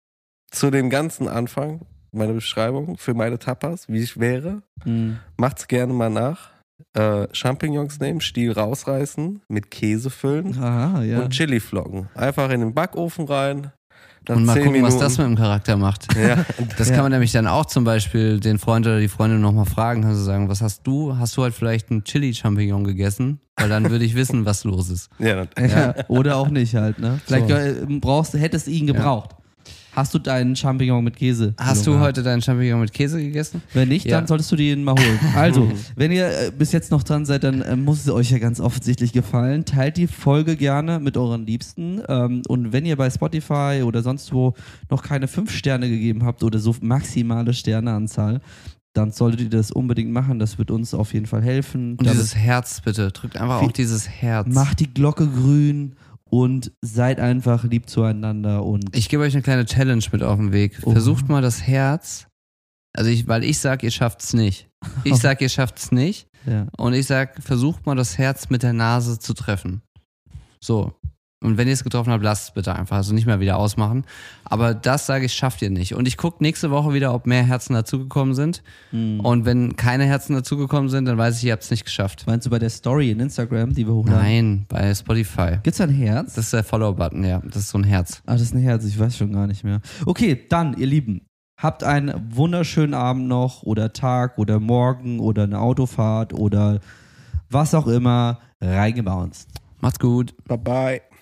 zu dem ganzen Anfang, meine Beschreibung für meine Tapas, wie ich wäre, Mhm. macht's gerne mal nach. Äh, Champignons nehmen, Stiel rausreißen, mit Käse füllen Aha, ja. und Chili-Flocken. Einfach in den Backofen rein. Dann Und mal zehn gucken, Minuten. was das mit dem Charakter macht. Ja, Das Ja. kann man nämlich dann auch zum Beispiel den Freund oder die Freundin nochmal fragen, kannst du sagen, was hast du? Hast du halt vielleicht einen Chili-Champignon gegessen? Weil dann würde ich wissen, was los ist. ja, Ja, oder auch nicht halt, ne? Vielleicht So. äh, brauchst, hättest du ihn gebraucht. Hast du deinen Champignon mit Käse? Hast du gehabt? heute deinen Champignon mit Käse gegessen? Wenn nicht, Ja. dann solltest du den mal holen. Also, wenn ihr äh, bis jetzt noch dran seid, dann äh, muss es euch ja ganz offensichtlich gefallen. Teilt die Folge gerne mit euren Liebsten. Ähm, und wenn ihr bei Spotify oder sonst wo noch keine fünf Sterne gegeben habt oder so maximale Sterneanzahl, dann solltet ihr das unbedingt machen. Das wird uns auf jeden Fall helfen. Und Damit- dieses Herz bitte, drückt einfach auf dieses Herz. macht die Glocke grün und seid einfach lieb zueinander. Und Ich gebe euch eine kleine Challenge mit auf den Weg. Oh. Versucht mal das Herz, also ich, weil ich sag, ihr schafft's nicht. Ich sag, ihr schafft's nicht. ja. Und ich sag, versucht mal das Herz mit der Nase zu treffen. So. Und wenn ihr es getroffen habt, lasst es bitte einfach. Also nicht mehr wieder ausmachen. Aber das, sage ich, schafft ihr nicht. Und ich gucke nächste Woche wieder, ob mehr Herzen dazugekommen sind. Hm. Und wenn keine Herzen dazugekommen sind, dann weiß ich, ihr habt es nicht geschafft. Meinst du bei der Story in Instagram, die wir hochladen? Nein, bei Spotify. Gibt's da ein Herz? Das ist der Follow-Button, ja. Das ist so ein Herz. Ah, das ist ein Herz, ich weiß schon gar nicht mehr. Okay, dann, ihr Lieben, habt einen wunderschönen Abend noch oder Tag oder Morgen oder eine Autofahrt oder was auch immer. reingebounced. Macht's gut. Bye bye.